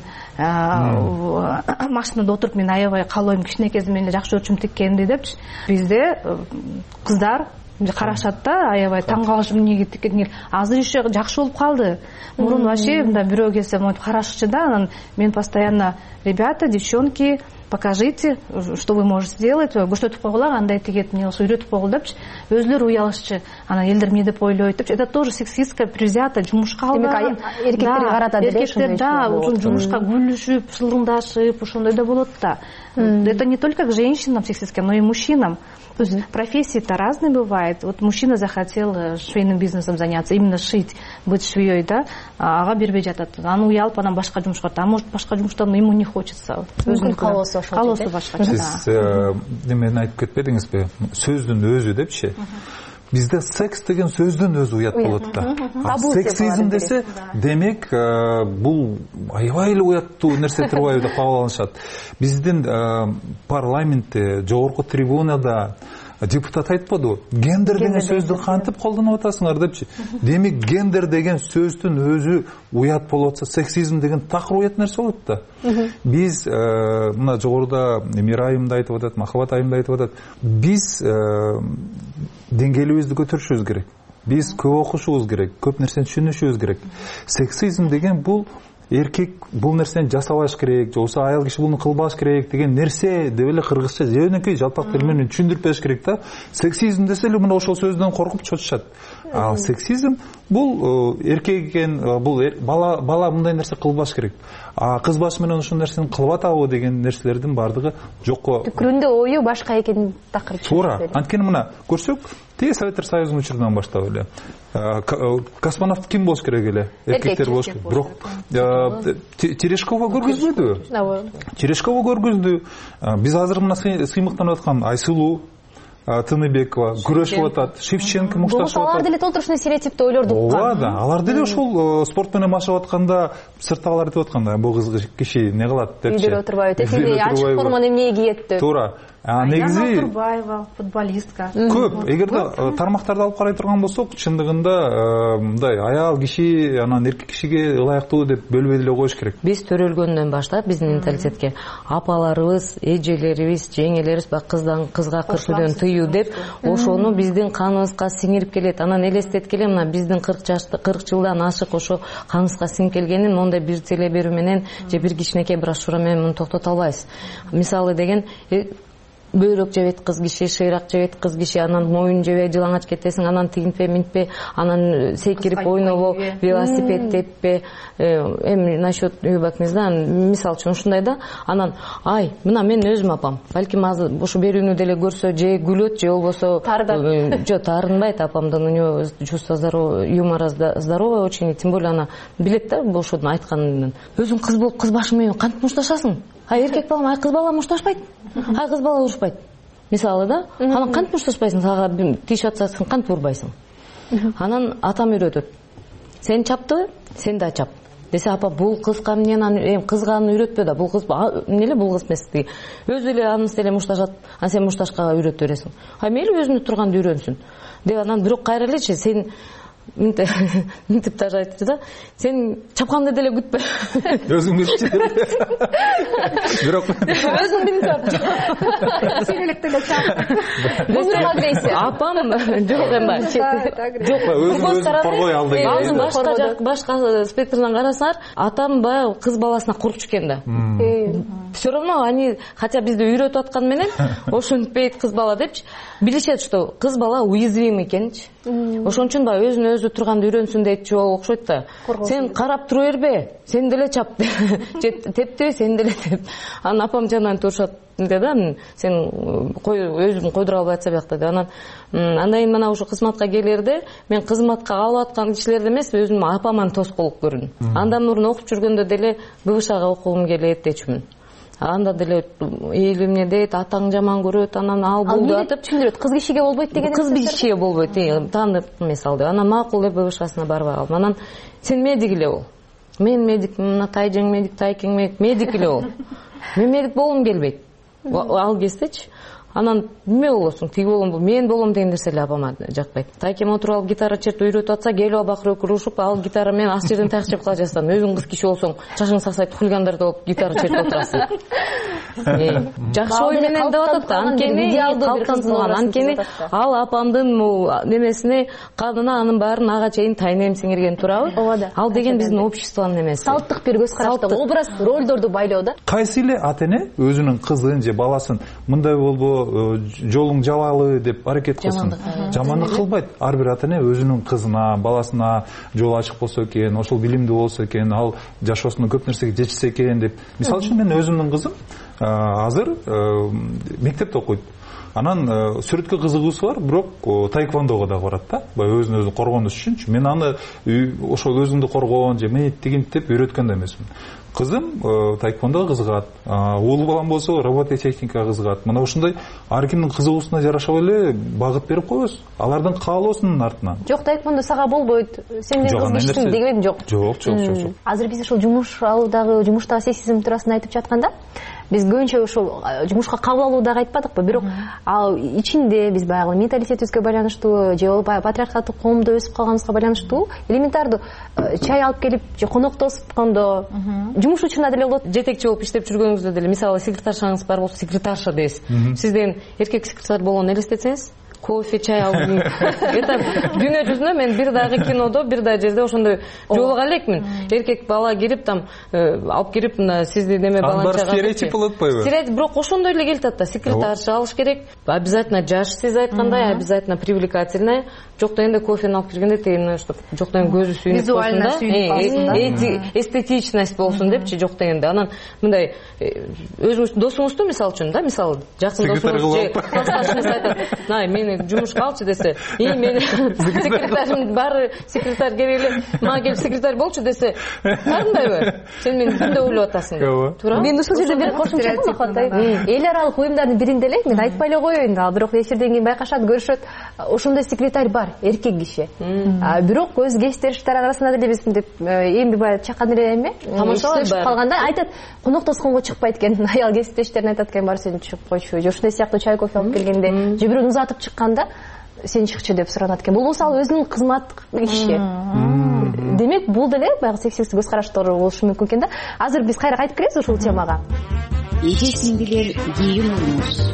Speaker 2: Машинада отуруп мен аябай каалойм, кичинекейден мен жакшы өчүм тиккенди депчи. Бизде кыздар карашат да, аябай таң калышып эмнеге тиккендиңер. Азыр иши жакшы болуп калды. Мурун вообще мындай бирөө келсе монтип карашчы да, анан мен постоянно: ребята, девчонки, покажите, что вы можете сделать, көрсөтүп койгула, кандай тигет, эмне болсо үйрөтүп койгул депчи. Өзүлөрү уялышчы. Анан элдер эмне деп ойлойт депчи. Это тоже сексистская презято, жумушка алган.
Speaker 28: Эркектерге карата деле
Speaker 2: эркектер да, жумушка гүлүшүп, шылыңдашып, ошондой да болот да. Это не только к женщинам сексистским, но и мужчинам. То есть профессии-то разные бывают. Вот мужчина захотел швейным бизнесом заняться, именно шить, быть швеей, да, ага бербей жатат. Аны уялып, анан башка жумушка, а может башка жумуштан ему не хочется.
Speaker 28: Каалоосу ошол.
Speaker 2: Каалоосу башка.
Speaker 5: Сиз немен айтып кетпедиңизби? Сөздүн өзү депчи. Бизде секс деген сөздүн өзү уят болот да. Сексизм десе, демек бул аябай эле уяттуу нерсе турбайбы деп кабыл алышат. Биздин парламентте, жогорку трибунада депутат айтпады, гендер деген сөздү кантип колдонуп атасыңар депчи. Демек гендер деген сөздүн өзү уят болуп атса, сексизм деген такыр уят нерсе болот да. Биз мына жогоруда Мирайым да айтып атат, Махабат айым да айтып атат. Биз деңгээлибизди көтөрүшүбүз керек. Биз көп окушубуз керек, көп нерсени түшүнүшүбүз керек. Сексизм деген бул эркек бул нерсени жасабаш керек, же болбосо аял киши буну кылбаш керек деген нерсе деп эле кыргызча жөнөкөй жалпак тил менен түшүндүрүп бериш керек да. Сексизм десе эле мына ошол сөздөн коркуп чочушат. Ал сексизм бул эркек экен, бул бала бала мындай нерсе кылбаш керек. А кыз баш менен ошол нерсени кылып атабы деген нерселердин бардыгы жокко.
Speaker 28: Түкүрүндө ою башка экенин такыр түшүнүп.
Speaker 5: Туура. Анткени мына көрсөк, тээ Советтер Союзунун учурунан баштап эле космонавт ким болуш керек эле? Эркектер болуш керек. Бирок Терешкова көргөзбөдү? Ооба. Терешкова көргөздү. Биз азыр мына сыймыктанып аткан Айсулуу Тыныбекова күрөшүп атат, Шевченко мушташып атат.
Speaker 28: Алар деле толтурушный стереотипти ойлордук.
Speaker 5: Ооба да, алар деле ошол спорт менен машыгып атканда сырттагылар айтып атканда, бул кыз киши не кылат депчи.
Speaker 28: Үйдө отурбайбы, тетиги ачык форманы эмне кийет деп.
Speaker 5: Туура. Негизи
Speaker 2: Турбаева, футболистка.
Speaker 5: Көп. Эгерде тармактарды алып карай турган болсок, чындыгында мындай аял киши анан эркек кишиге ылайыктуу деп бөлбөй деле коюш керек.
Speaker 3: Биз төрөлгөндөн баштап биздин менталитетке апаларыбыз, эжелерибиз, жеңелерибиз бак кыздан кызга кыркүйдөн тыюу деп ошону биздин каныбызга сиңирип келет. Анан элестеткеле мына биздин кырк жашты кырк жылдан ашык ошо каныбызга сиңип келгенин мондай бир теле берүү менен же бир кичинекей брошюра менен муну токтото албайбыз. Мисалы деген бөйрөк жебейт кыз киши, шыйрак жебейт кыз киши, анан моюн жебей жылаңач кетесиң, анан тигинтпе минтпе, анан секирип ойнобо, велосипед теппе. Эми насчет үйбак не знаю, мисалы үчүн ушундай да. Анан ай, мына мен өзүм апам. Балким азыр ушу берүүнү деле көрсө же күлөт, же болбосо жок, таарынбайт. Апамдын у него чувство здоровья, юмора здоровое очень, тем более ана билет да ошодун айтканын. Өзүң кыз болуп кыз башы менен кантип мушташасың? Ай эркек балам, ай кыз бала мушташпайт. Ай кыз бала урушпайт. Мисалы да, анан кантип мушташпайсың? Сага тиш атса сен кантип урбайсың? Анан атам үйрөтөт. Сен чапты, сен да чап. Десе апа бул кызга эмне, эми кызга аны үйрөтпө да, бул кыз эмне эле бул кыз эмес деги. Өзү эле анысы деле мушташат, а сен мушташкага үйрөтө бересиң. Ай мейли өзүнө турганды үйрөнсүн. Деп анан бирок кайра элечи сен мынтип даже айтты да, сен чапканды деле күтпө.
Speaker 5: Өзүң күтчү. Бирок
Speaker 3: өзүң мынтип сен элек деле чап. Бул агрессия. Апам жок эми. Жок,
Speaker 5: өзүн коргой ал деген.
Speaker 3: Башка жак, башка спектрден карасаңар, атам баягы кыз баласына коркчу экен да. Все равно они, хотя бизди үйрөтүп аткан менен, ошентпейт кыз бала депчи, билишет, что кыз бала уязвим экенчи. Ошон үчүн баягы өзүнө өзү турганды үйрөнсүн дейт жол окшойт да. Сен карап тура бербе, сен деле чап. Тепти, сен деле теп. Анан апам жанынан турушат да, сен кой өзүң койдура албай атса биякта деп. Анан андан кийин мына ушу кызматка келерде мен кызматка алып аткан кишилерди эмес, өзүм апаман тоскоолук көрдүм. Андан мурун окуп жүргөндө деле БВШга окугум келет дечүмүн. Анда деле эл эмне дейт, атаң жаман көрөт, анан ал бул деп атып
Speaker 28: түшүндүрөт. Кыз кишиге болбойт деген.
Speaker 3: Кыз кишиге болбойт, таанып эмес алды. Анан макул деп БВШсына барбай калдым. Анан сен медик эле бол. Мен медик, мына тайжың медик, тайкең медик, медик эле бол. Мен медик болгум келбейт. Ал кездечи. Анан неме болосуң, тиги болом, мен болом деген нерсе эле апама жакпайт. Тайкем отуруп алып гитара чертип үйрөтүп атса, келип абакыр урушуп, ал гитара менен ас жерден таяк чеп кала жатсам, өзүң кыз киши болсоң, чачың саксайт, хулигандар болуп гитара чертип отурасың. Жакшы ой менен деп атат да, анткени калктантылган, анткени ал апамдын немесине, канына анын баарын ага чейин тайнем сиңирген турабы? Ал деген биздин обществонун эмеси.
Speaker 28: Салттык бир көз карашты, образ, ролдорду байлоо да.
Speaker 5: Кайсы эле ата эне өзүнүн кызын же баласын мындай болбо, жолуң жабалы деп аракет кылсын. Жамандык кылбайт. Ар бир ата эне өзүнүн кызына, баласына жол ачык болсо экен, ошол билимдүү болсо экен, ал жашоосунда көп нерсеге жетишсе экен деп. Мисалы үчүн мен өзүмдүн кызым азыр мектепте окуйт. Анан сүрөткө кызыгуусу бар, бирок таэквондого да барат да. Баягы өзүн өзү коргонуш үчүнчү. Мен аны ошол өзүңдү коргоон же мени тигинт деп үйрөткөн да эмесмин. Кызым таэквондого кызыгат, уул балам болсо робототехникага кызыгат. Мына ушундай ар кимдин кызыгуусуна жараша эле багыт берип коебуз. Алардын каалоосунун артынан.
Speaker 28: Жок, таэквондо сага болбойт. Сен менен кыз кишисиң дегеним жок.
Speaker 5: Жок, жок, жок.
Speaker 28: Азыр биз ушул жумуш алуудагы, жумуштагы сексизм туурасында айтып жатканда, биз көбүнчө ушул жумушка кабыл алуудагы айтпадыкпы, бирок ал ичинде биз баягы менталитетибизге байланыштуу же болбой патриархаттык коомдо өсүп калганыбызга байланыштуу элементардуу чай алып келип же коноктошкондо жумуш учурунда деле болот.
Speaker 3: Жетекчи болуп иштеп жүргөнүңүздө деле, мисалы секретаршаңыз бар болсо, секретарша дейсиз. Сиз деген эркек секретарь болгонун элестетсеңиз, кофе, чай алып. Это дүйнө жүзүнө мен бир дагы кинодо, бир да жерде ошондой жолуга элекмин. Эркек бала кирип там алып кирип мына сизди неме баланчага.
Speaker 5: Стереотип болуп атпайбы?
Speaker 3: Стереотип, бирок ошондой эле келип атат да. Секретарша алыш керек. Обязательно жаш, сиз айткандай, обязательно привлекательная. Жок дегенде кофени алып киргенде тегин чтоб жок деген көзү сүйүнүп болсун да. Эстетичность болсун депчи, жок дегенде. Анан мындай өзүңүз досуңузду мисалы үчүн да, мисалы жакын досуңуз же классташыңыз айтат, "Най, мени жумушка алчы" десе, "И мени секретарым баары секретарь керек эле, мага келип секретарь болчу" десе, кандайбы? Сен мени күндө ойлоп атасың. Туура?
Speaker 28: Мен ушул жерде бир кошумча кылып эл аралык уюмдардын биринде эле мен айтпай эле коеюн, ал бирок эфирден кийин байкашат, көрүшөт, ошондой секретарь бар, эркек киши. Бирок көз кештериштер арасында деле биз деп эми баягы чакан эле эме тамашалап калганда айтат, коноктошконго чыкпайт экен, аял кесиптештерин айтат экен, бар сен чыгып койчу, же ушундай сыяктуу чай кофе алып келгенде, же бирөөнү узатып чыкканда сен чыкчы деп суранат экен. Бул болсо ал өзүнүн кызмат иши. Демек, бул деле баягы сексист көз караштар болушу мүмкүн экен да. Азыр биз кайра кайтып киребиз ушул темага.
Speaker 27: Эжесиңдилер кийин урмуш.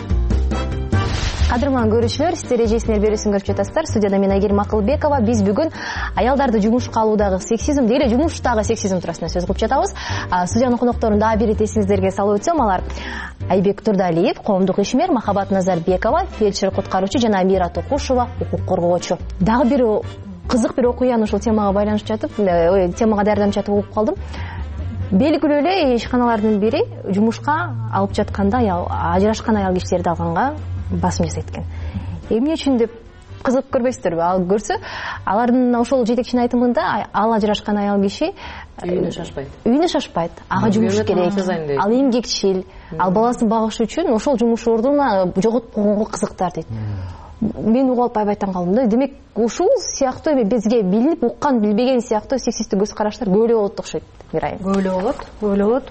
Speaker 28: Кадырман көрүүчүлөр, сиздер эжесиңер берүүсүн көрүп жатасыздар. Студияда мен Айгерим Акылбекова. Биз бүгүн аялдарды жумушка алуудагы сексизм, деги эле жумуштагы сексизм туурасында сөз кылып жатабыз. Студиянын конокторун дагы бир эт эсиңиздерге салып өтсөм, алар Айбек Турдалиев, коомдук ишмер Махабат Назарбекова, фельдшер куткаруучу жана Мира Токушева, укук коргоочу. Дагы бир кызык бир окуяны ушул темага байланыштырып жатып, темага даярданып жатып угуп калдым. Белгилүү эле ишканалардын бири жумушка алып жатканда ажырашкан аял кишилерди алганга басым жасайт экен. Эмне үчүн деп кызык көрбөйсүздөрбү? Ал көрсө, алардын ошол жетекчинин айтымында ал ажырашкан аял киши үйүнө шашпайт. Үйүнө шашпайт. Ага жумуш керек. Ал эмгекчил, ал баласын багыш үчүн ошол жумуш ордуна жоготуп койгонго кызыктар дейт. Мен угуп алып айбай таң калдым да. Демек, ушул сыяктуу бизге билинип, уккан, билбеген сыяктуу сексисттик көз караштар көп эле болот окшойт.
Speaker 2: Көп эле болот, көп эле болот.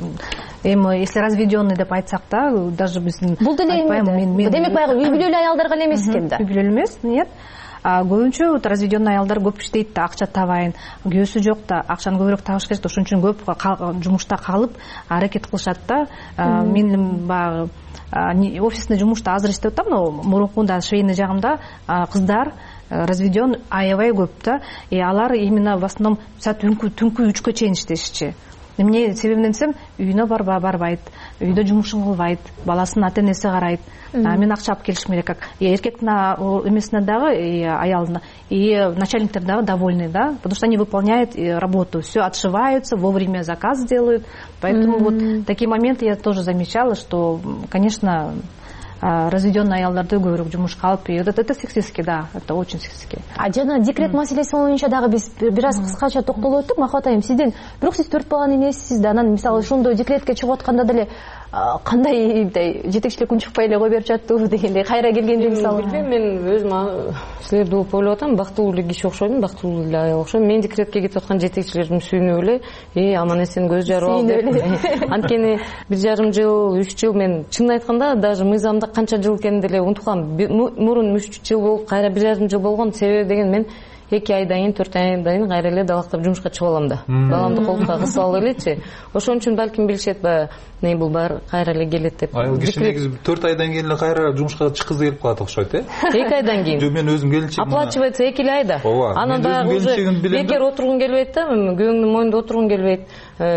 Speaker 2: Эми если разведенный деп айтсак да, даже биздин
Speaker 28: бул деле эми демек баягы үй бүлөлүү аялдарга эле эмес экен да.
Speaker 2: Үй бүлөлүү эмес, нет. Көбүнчө разведенный аялдар көп иштейт да, акча табайын, күйөөсү жок да, акчаны көбүрөөк табыш керек, ошон үчүн көп жумушта калып аракет кылышат да. Мен баягы офисный жумушта азыр иштеп атам, но мурункунда швейный жагымда кыздар разведен аябай көп да. И алар именно в основном түнкү үчкө чейин иштешчи. Эмне себебинен десем, үйүнө барба барбайт, үйдө жумушун кылбайт, баласын ата энеси карайт. Мен акча алып келишим керек как. Эркектин эмесине дагы, аялына, и начальниктер дагы довольны, да, потому что они выполняют работу, все отшиваются, вовремя заказ делают. Поэтому вот такие моменты я тоже замечала, что, конечно, разведенный аялдарды көбүрөөк жумушка алып, это сексистски, да, это очень сексистски.
Speaker 28: А жана декрет маселеси боюнча дагы биз бир аз кыскача токтолуп өттүк. Махабат айым, сизден бирок сиз төрт баланын энесисиз да, анан мисалы ошондой декретке чыгып атканда деле кандай жетекчилик унчукпай эле кой берип жатты дегендей кайра келгенде мисалы.
Speaker 3: Билбейм, мен өзүм силерди угуп ойлоп атам, бактылуу эле киши окшойм, бактылуу эле аял окшойм. Мен декретке кетип аткан жетекчилердин сүйүнүп эле, э аман эсен көз жарып ал деп. Анткени бир жарым жыл, үч жыл мен чынын айтканда даже мыйзамда канча жыл экенин деле унутуп калдым. Мурун үч жыл болуп, кайра бир жарым жыл болгон. Себеби деген мен эки айдан кийин, төрт айдан кийин кайра эле далактап жумушка чыгып алам да. Баламды колтукка кысып алып элечи. Ошон үчүн балким билишет баягы, не бул бар, кайра эле келет деп.
Speaker 5: Айыл киши негизи төрт айдан кийин эле кайра жумушка чыккызы келип калат окшойт, э?
Speaker 3: эки айдан кийин.
Speaker 5: Жок, мен өзүм келинчегим.
Speaker 3: Оплачивается эки эле айда. Анан дагы уже бекер отургун келбейт да, күйөөңдүн мойнунда отургун келбейт.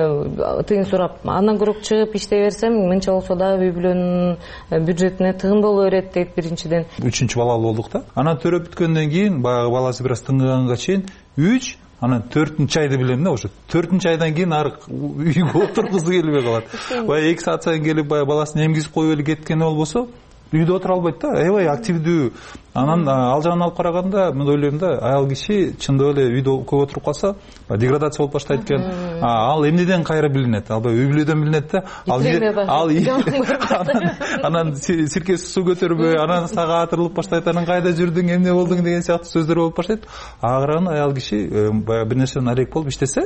Speaker 3: Тыйын сурап, андан көрөк чыгып иштей берсем, мынча болсо дагы үй бүлөнүн бюджетине тыгын боло берет дейт биринчиден. Үчүнчү балалуу болдук да. Анан төрөп бүткөндөн кийин баягы баласы бир аз тыңыганга чейин үч, анан төртүнчү айды билем да, ошо төртүнчү айдан кийин ары үйгө отургусу келбей калат. Баягы эки саат сайын келип баягы баласын эмгизип коюп эле кеткен болбосо, үйдө отура албайт да, аябай активдүү. Анан ал жагын алып караганда мен ойлойм да, аял киши чындап эле үйдө көп отуруп калса, деградация болуп баштайт экен. Ал эмнеден кайра билинет? Албай үй бүлөдөн билинет да. Ал ал анан сиркеси суу көтөрбөй, анан сага атырылып баштайт, анан кайда жүрдүң, эмне болдуң деген сыяктуу сөздөр болуп баштайт. Ага караганда аял киши баягы бир нерседен арек болуп иштесе,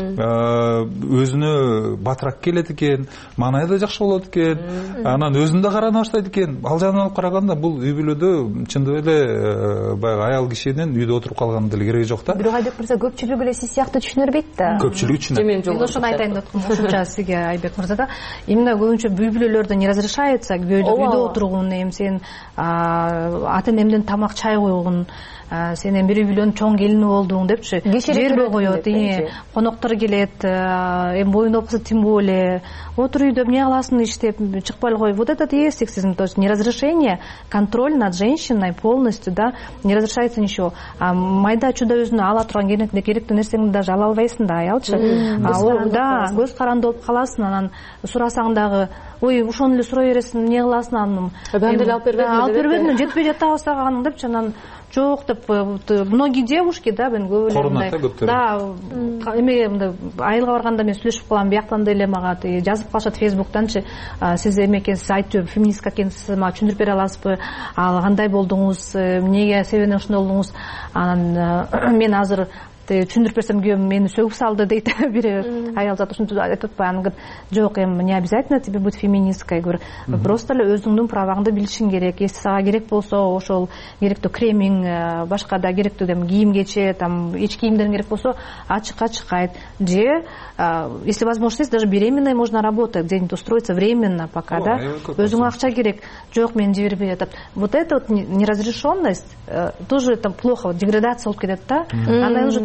Speaker 3: өзүнө батыраак келет экен, маанайы да жакшы болот экен, анан өзүн да карана баштайт экен. Ал жагынан алып караганда бул үй бүлөдө чындап эле баягы аял кишинин үйдө отуруп калган деле кереги жок да.
Speaker 28: Бирок Айбек мырза көпчүлүгү эле сиз сыяктуу түшүнөрбөйт да.
Speaker 5: Көпчүлүгү түшүнөт.
Speaker 2: Мен ошону айтайын деп аткам, ошонча сизге Айбек мырза да. Именно көбүнчө үй бүлөлөрдө не разрешается үйдө отургун, эми сен ата энемден тамак чай койгун, сен эми бир үй бүлөнүн чоң келини болдуң депчи жибербей коет. Коноктор келет, эми боюнда болсо тем более отур үйдө эмне кыласың иштеп, чыкпай эле кой. Вот это и есть сексизм, то есть неразрешение, контроль над женщиной полностью, да, не разрешается ничего. Майда чуда өзүнө ала турган керектүү нерсеңди даже ала албайсың да, аялчы. Да, көз каранды болуп каласың, анан сурасаң дагы, ой, ошону эле сурай бересиң, эмне кыласың анын?
Speaker 3: Мен деле алып бербедим.
Speaker 2: Алып бербедим, жетпей жатабы сага депчи, анан жок деп, многие девушки, да, мен көп эле мындай, да, эме мындай айылга барганда мен сүйлөшүп калам, бияктан деле мага жазып калышат фейсбуктанчы, сиз эме экенсиз, айтып, феминистка экенсиз, мага түшүндүрүп бере аласызбы, ал кандай болдуңуз, эмнеге себебинен ошондой болдуңуз? Анан мен азыр түшүндүрүп берсем күйөөм мени сөгүп салды дейт бир аял зат. Ушинтип айтып атпайбы? Анан жок, эми не обязательно тебе быть феминисткой, просто эле өзүңдүн праваңды билишиң керек. Если сага керек болсо, ошол керектүү кремиң, башка да керектүү кийим кече, там эч кийимдериң керек болсо, ачыкка чыкайт. Же, если возможность есть, даже беременной можно работать, где-нибудь устроиться временно пока, да. Өзүңө акча керек. Жок, мен жибербей атат. Вот эта вот неразрешенность тоже там плохо, деградация болуп кетет да. Анан уже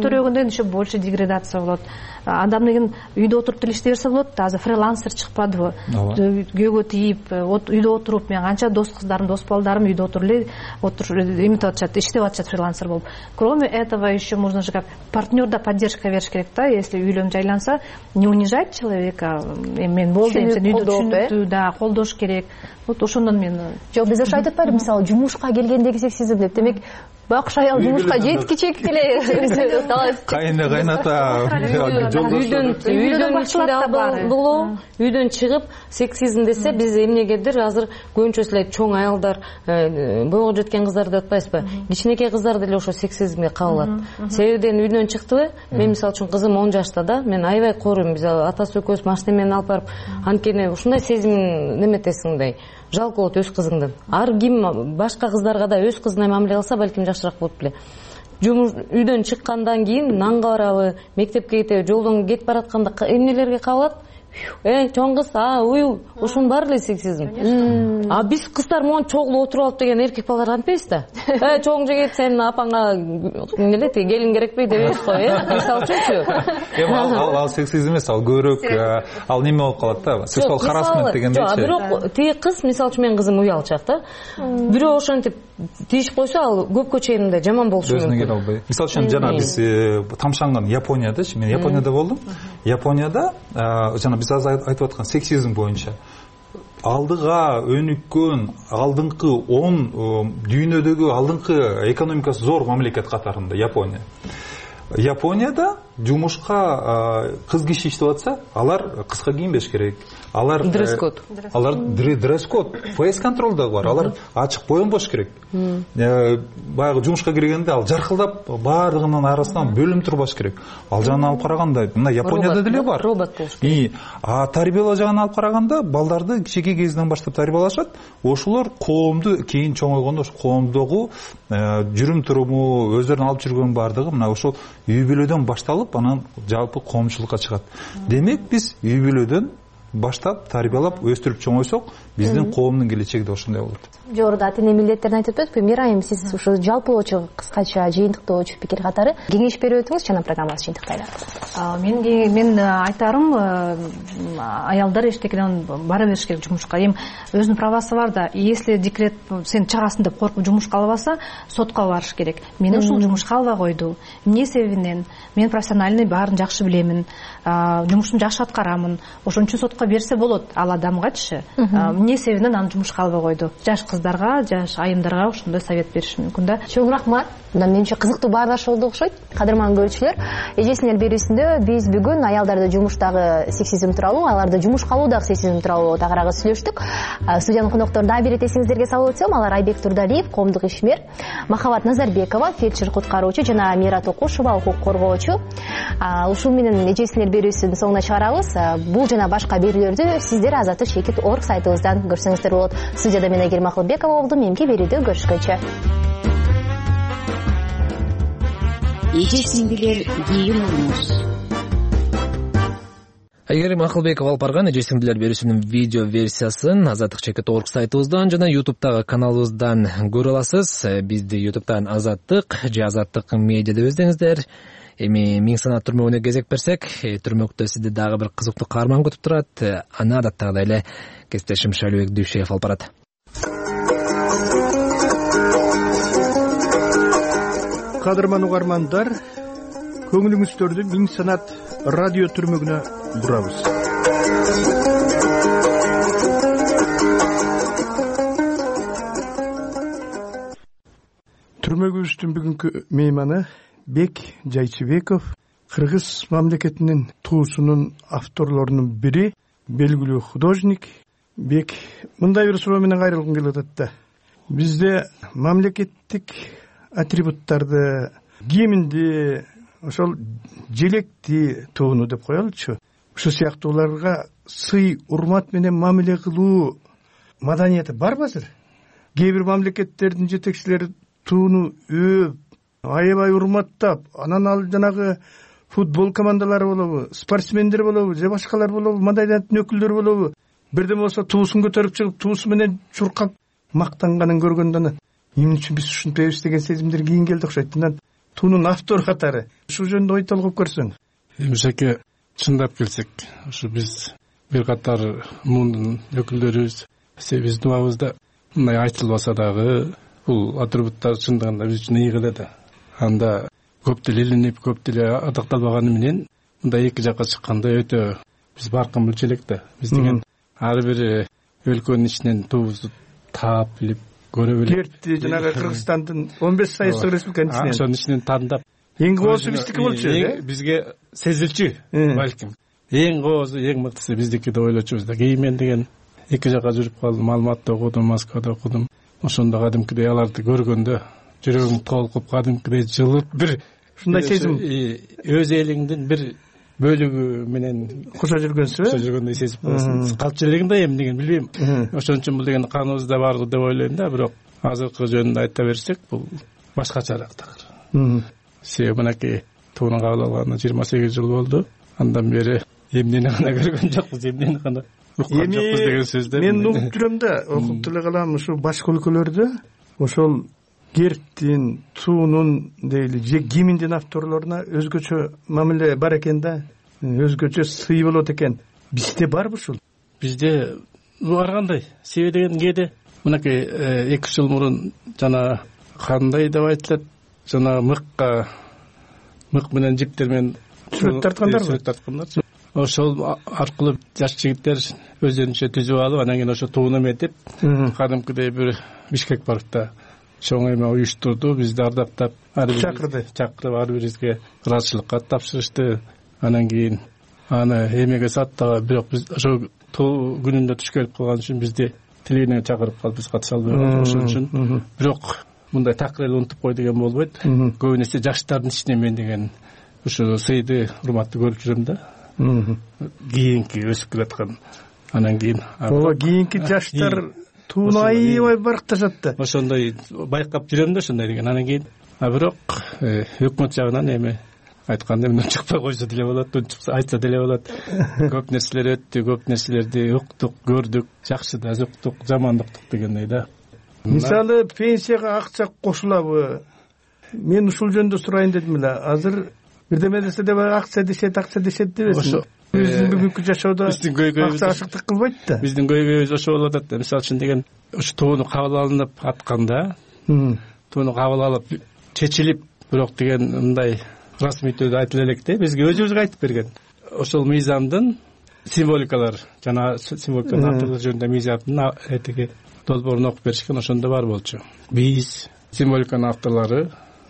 Speaker 2: көтөргөндөн еще больше деградация болот. Адам деген үйдө отуруп деле иштей берсе болот да, азыр фрилансер чыкпадыбы, күйөөгө тийип үйдө отуруп, мен канча дос кыздарым, дос балдарым үйдө отуруп эле отуруп эметип атышат, иштеп атышат фрилансер болуп. Кроме этого еще можно же как партнерда поддержка бериш керек да, если үйлөнүп жайланса, не унижать человека, мен болдум, сен үйдө түшүнүктүү, да, колдош керек. Вот ошондон мен
Speaker 28: жок, биз ошо айтып атпайбы, мисалы жумушка келгендеги сексизм деп. Демек байкуш аял жумушка жеткичек эле
Speaker 5: кайны кайната
Speaker 3: үйдөн үйдөн ичинде алдылоо, үйдөн чыгып сексизм десе биз эмнегедир азыр көбүнчө эле чоң аялдар, бойго жеткен кыздар деп атпайсызбы, кичинекей кыздар деле ошо сексизмге кабылат. Себебиден үйдөн чыктыбы, мен мисалы үчүн кызым он жашта да, мен аябай коруйм, биз атасы экөөбүз машина менен алып барып, анткени ушундай сезим неметесиңдей жалко болот өз кызыңдан. Ар ким башка кыздарга да өз кызына мамиле кылса, балким жакшыраак болот беле. Жумуш үйдөн чыккандан кийин нанга барабы, мектепке кетеби, жолдон кетип баратканда эмнелерге кабылат? Э, чоң кыз, а, уй, ушунун баары эле сексизм. А биз кыздар монун чогулуп отуруп алып деген эркек балдар антпайбыз да. Э, чоң жигит, сен апаңа эмне деле келин керекпи дебейбиз го, э? Мисалы үчүнчү.
Speaker 5: Эми ал ал сексизм эмес, ал көбүрөөк ал неме болуп калат да, сексуал харассмент дегендей.
Speaker 3: Жок, бирок тиги кыз, мисалы үчүн менин кызым уялчак да. Бирөө ошентип тийишип койсо, ал көпкө чейин мындай жаман болушу мүмкүн.
Speaker 5: Өзүнө келе албай. Мисалы үчүн жана биз тамшанган Японияда, мен Японияда болдум. Японияда жана биз азыр айтып аткан сексизм боюнча алдыга өнүккөн алдыңкы он дүйнөдөгү алдыңкы экономикасы зор мамлекет катарында Япония. Японияда жумушка кыз киши иштеп атса, алар кыска кийинбеш керек. Алар
Speaker 3: дресс-код.
Speaker 5: Алар дресс-код, фейс контрол да бар. Алар ачык боенбош керек. Баягы жумушка киргенде ал жаркылдап баарыгынын арасынан бөлүм турбаш керек. Ал жагынан алып караганда, мына Японияда деле бар.
Speaker 3: Робот болуш керек.
Speaker 5: И а тарбиялоо жагынан алып караганда, балдарды кичинекей кезинен баштап тарбиялашат. Ошолор коомду кийин чоңойгондо ошо коомдогу жүрүм туруму, өздөрүнүн алып жүргөн баардыгы мына ошол үй бүлөдөн башталып, анан жалпы коомчулукка чыгат. Демек биз үй бүлөдөн баштап тарбиялап өстүрүп чоңойсок, биздин коомдун келечеги да ошондой болот.
Speaker 28: Жогоруда ата-эне милдеттерин айтып өтпөйбү? Мирайым, сиз ушу жалпылоочу кыскача жыйынтыктоочу пикир катары кеңеш берип өтүңүз, жана программабызды жыйынтыктайлы.
Speaker 2: Мен мен айтарым, аялдар эчтекеден бара бериш керек жумушка. Эми өзүнүн правасы бар да, если декрет сен чыгасың деп коркуп жумушка албаса, сотко барыш керек. Мени ушул жумушка албай койду. Эмне себебинен? Мен профессиональный баарын жакшы билемин, жумушумду жакшы аткарамын. Ошон үчүн сотко берсе болот ал адамгачы. Эмне себебинен аны жумушка албай койду? Жаш кыздарга, жаш айымдарга ошондой совет бериш мүмкүн да.
Speaker 28: Чоң рахмат. Мына менимче кызыктуу баардаш болду окшойт. Кадырман көрүүчүлөр, эжесинер берүүсүндө биз бүгүн аялдарды жумуштагы сексизм тууралуу, аларды жумушка алуудагы сексизм тууралуу тагыраагы сүйлөштүк. Студиянын конокторун дагы бир эсиңиздерге салып өтсөм, алар Айбек Турдалиев, коомдук ишмер, Махабат Назарбекова, фельдшер куткаруучу жана Мират Окушева, укук коргоочу. Ушул менен эжесинер берүүсүнүн соңуна чыгарабыз. Бул жана башка берүүлөрдү сиздер Азаттык чекит точка орг сайтыбыздан көрсөңүздөр болот. Студияда мен Айгерим Акылбекова болдум. Эмки берүүдө көрүшкөнчө.
Speaker 27: Эже-сиңдилер кийин урмуш.
Speaker 1: Айгерим Акылбекова алып барган эже-сиңдилер берүүсүнүн видео версиясын Азаттык чекит точка орг сайтыбыздан жана ютубтагы каналыбыздан көрө аласыз. Бизди ютубтан Азаттык же Азаттык медиа деп издеңиздер. Эми миң санат түрмөгүнө кезек берсек, түрмөктө сизди дагы бир кызыктуу каарман күтүп турат. Аны адаттагыдай эле кесиптешим Шайлыбек Дүйшеев алып барат.
Speaker 8: Кадырман угармандар, көңүлүңүздөрдү миң санат радио түрмөгүнө бурабыз. Түрмөгүбүздүн бүгүнкү мейманы Бек Жайчыбеков, Кыргыз мамлекетинин туусунун авторлорунун бири, белгилүү художник. Бек, мындай бир суроо менен кайрылгым келип атат да. Бизде мамлекеттик атрибуттарды, кийиминди, ошол желекти тууну деп коелучу. Ушул сыяктууларга сый, урмат менен мамиле кылуу маданияты барбы азыр? Кээ бир мамлекеттердин жетекчилери тууну өөп, аябай урматтап, анан ал жанагы футбол командалары болобу, спортсмендер болобу, же башкалар болобу, маданияттын өкүлдөрү болобу, бирден болсо туусун көтөрүп чыгып, туусу менен чуркап мактанганын көргөндөн эмне үчүн биз ушинтебиз деген сезимдер кийин келди окшойт. Анан туунун автору катары ушул жөнүндө ой толгоп көрсөң.
Speaker 9: Эмшеке, чындап келсек, ушу биз бир катар мундун өкүлдөрүбүз, биздин убагыбызда мындай айтылбаса дагы бул атрибуттар чындыгында биз үчүн ыйык эле. Анда көп деле илинип, көп деле атакталбаганы менен мындай эки жакка чыкканда өтө биз баркын билчү элек да. Биз деген ар бир өлкөнүн ичинен туубузду таап билип көрө билип.
Speaker 8: Кертти жанагы Кыргызстандын он беш сайыстык республиканын ичинен.
Speaker 9: Ошонун ичинен тандап.
Speaker 8: Эң коозу биздики болчу э?
Speaker 9: Бизге сезилчү балким. Эң коозу, эң мыктысы биздики деп ойлочубуз да. Кийин мен деген эки жакка жүрүп калдым, Алматыда окудум, Москвада окудум. Ошондо кадимкидей аларды көргөндө жүрөгүм толкуп, кадимкидей жылып, бир
Speaker 8: ушундай сезим
Speaker 9: өз элиңдин бир бөлүгү менен
Speaker 8: кошо жүргөнсүз,
Speaker 9: кошо жүргөндөй сезип каласың. Калчу элегин да эми деген билбейм. Ошон үчүн бул деген каныбызда бар деп ойлойм да, бирок азыркы жөнүндө айта берсек, бул башкачараак такыр. Себеби мынакей тууну кабыл алганына жыйырма сегиз жыл болду. Андан бери эмнени гана көргөн жокпуз, эмнени гана уккан жокпуз деген сөздө.
Speaker 8: Мен угуп жүрөм да, окуп деле калам, ушу башка өлкөлөрдө ошол Герттин, туунун дейли же гимндин авторлоруна өзгөчө мамиле бар экен да, өзгөчө сый болот экен. Бизде барбы ушул?
Speaker 9: Бизде бар кандай? Себеби деген кээде мынакей эки үч жыл мурун жана кандай деп айтылат, жана мыкка мык менен жиптер менен
Speaker 8: сүрөт тарткандар,
Speaker 9: сүрөт тарткандар. Ошол аркылуу жаш жигиттер өздөрүнчө түзүп алып, анан кийин ошо тууну эметип, кадимкидей бир Бишкек барып да чоң эме уюштурду, бизди ардаптап,
Speaker 8: чакырды,
Speaker 9: чакырып ар бирибизге ыраазычылык кат тапшырышты. Анан кийин аны эмеге саттага, бирок биз ошо тоо күнүндө туш келип калган үчүн бизди телевидение чакырып калып, биз катыша албай калдык. Ошон үчүн бирок мындай такыр эле унутуп кой деген болбойт. Көбүн эсе жаштардын ичинен мен деген ушу сыйды, урматты көрүп жүрөм да. Кийинки өсүп келаткан, анан кийин
Speaker 8: ооба кийинки жаштар тууну аябай баркташат да.
Speaker 9: Ошондой байкап жүрөм да, ошондой деген. Анан кийин а бирок өкмөт жагынан эми айтканда эмне чыкпай койсо деле болот, чыкса айтса деле болот. Көп нерселер өттү, көп нерселерди уктук, көрдүк, жакшы да уктук, жаман да уктук дегендей да.
Speaker 8: Мисалы пенсияга акча кошулабы? Мен ушул жөнүндө сурайын дедим эле. Азыр бирдеме десе деп акча дешет, акча дешет дебесин. Биздин бүгүнкү жашоодо акча ашыктык кылбайт да.
Speaker 9: Биздин көйгөйүбүз ошо болуп атат да. Мисалы үчүн деген ушу тууну кабыл алынып атканда, тууну кабыл алып чечилип, бирок деген мындай расмий түрдө айтыла элек да, бизге өзүбүзгө айтып берген. Ошол мыйзамдын символикалар, жана символикалар авторлор жөнүндө мыйзамдын этиги долбоорун окуп беришкен, ошондо бар болчу. Биз символиканын авторлору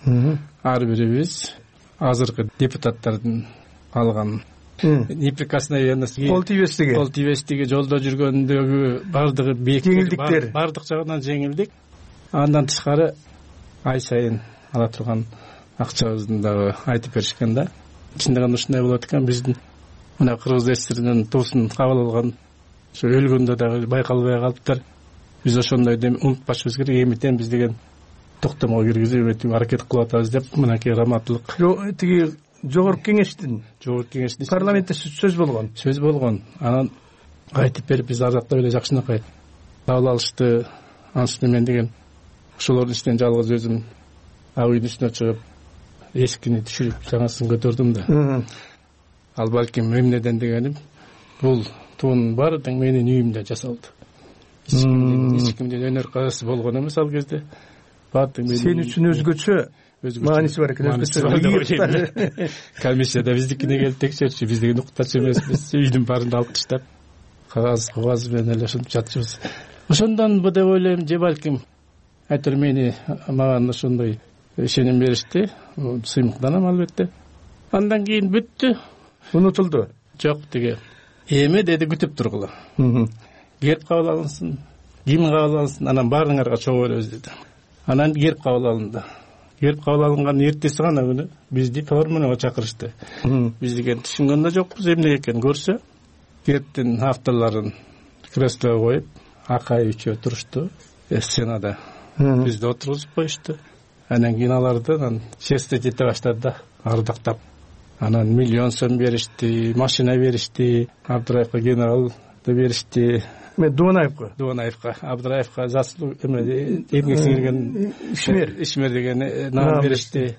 Speaker 9: ар бирибиз азыркы депутаттардын алган неприкосновенность,
Speaker 8: кол тийбестиги,
Speaker 9: кол тийбестиги, жолдо жүргөндөгү бардыгы
Speaker 8: жеңилдиктер,
Speaker 9: бардык жагынан жеңилдик. Андан тышкары ай сайын ала турган акчабыздын дагы айтып беришкен да. Чындыгында ушундай болот экен, биздин мына Кыргыз СССРинин туусун кабыл алган, ошо өлгөндө дагы байкалбай калыптыр. Биз ошондой унутпашыбыз керек, эмитен биз деген токтомго киргизип эметип аракет кылып атабыз деп мынакей раматтылык.
Speaker 8: Тиги жогорку кеңештин,
Speaker 9: жогорку кеңештин
Speaker 8: парламентте сөз болгон.
Speaker 9: Сөз болгон. Анан айтып берип биз ардактап эле жакшынакай кабыл алышты. Ансын мен деген ошолордун ичинен жалгыз өзүм ак үйдүн үстүнө чыгып эскини түшүрүп жаңасын көтөрдүм да. Ал балким эмнеден дегеним, бул туунун баары тең менин үйүмдө жасалды. Эч кимдин өнөр каасы болгон эмес ал кезде.
Speaker 8: Сен үчүн өзгөчө мааниси бар экен.
Speaker 9: Комиссияда биздикине келип текшерчү, биз деген уктачу эмеспиз. Үйдүн баарын алып таштап, кагаз кагаз менен эле ушинтип жатчубуз. Ошондон бу деп ойлойм, же балким айтор мени мага ошондой ишеним беришти. Сыймыктанам албетте. Андан кийин бүттү.
Speaker 8: Унутулду.
Speaker 9: Жок деге. Эми деди күтүп тургула. Герб кабыл алынсын, гимн кабыл алынсын, анан баарыңарга чогуу беребиз деди. Анан герб кабыл алынды. Герб кабыл алынган эртеси гана күнү бизди формулага чакырышты. Биз деген түшүнгөн да жокпуз эмне экенин. Көрсө, гербтин авторлорун креслого коюп, акай үчөө турушту сценада. Бизди отургузуп коюшту. Анан кийин алардан шерстет ете баштады да, ардактап. Анан миллион сом беришти, машина беришти, Абдыраевка генерал да беришти.
Speaker 8: Дуанаевка,
Speaker 9: Дуанаевка, Абдыраевка заслуг эмне эмгек сиңирген ишмер, ишмер деген наам беришти.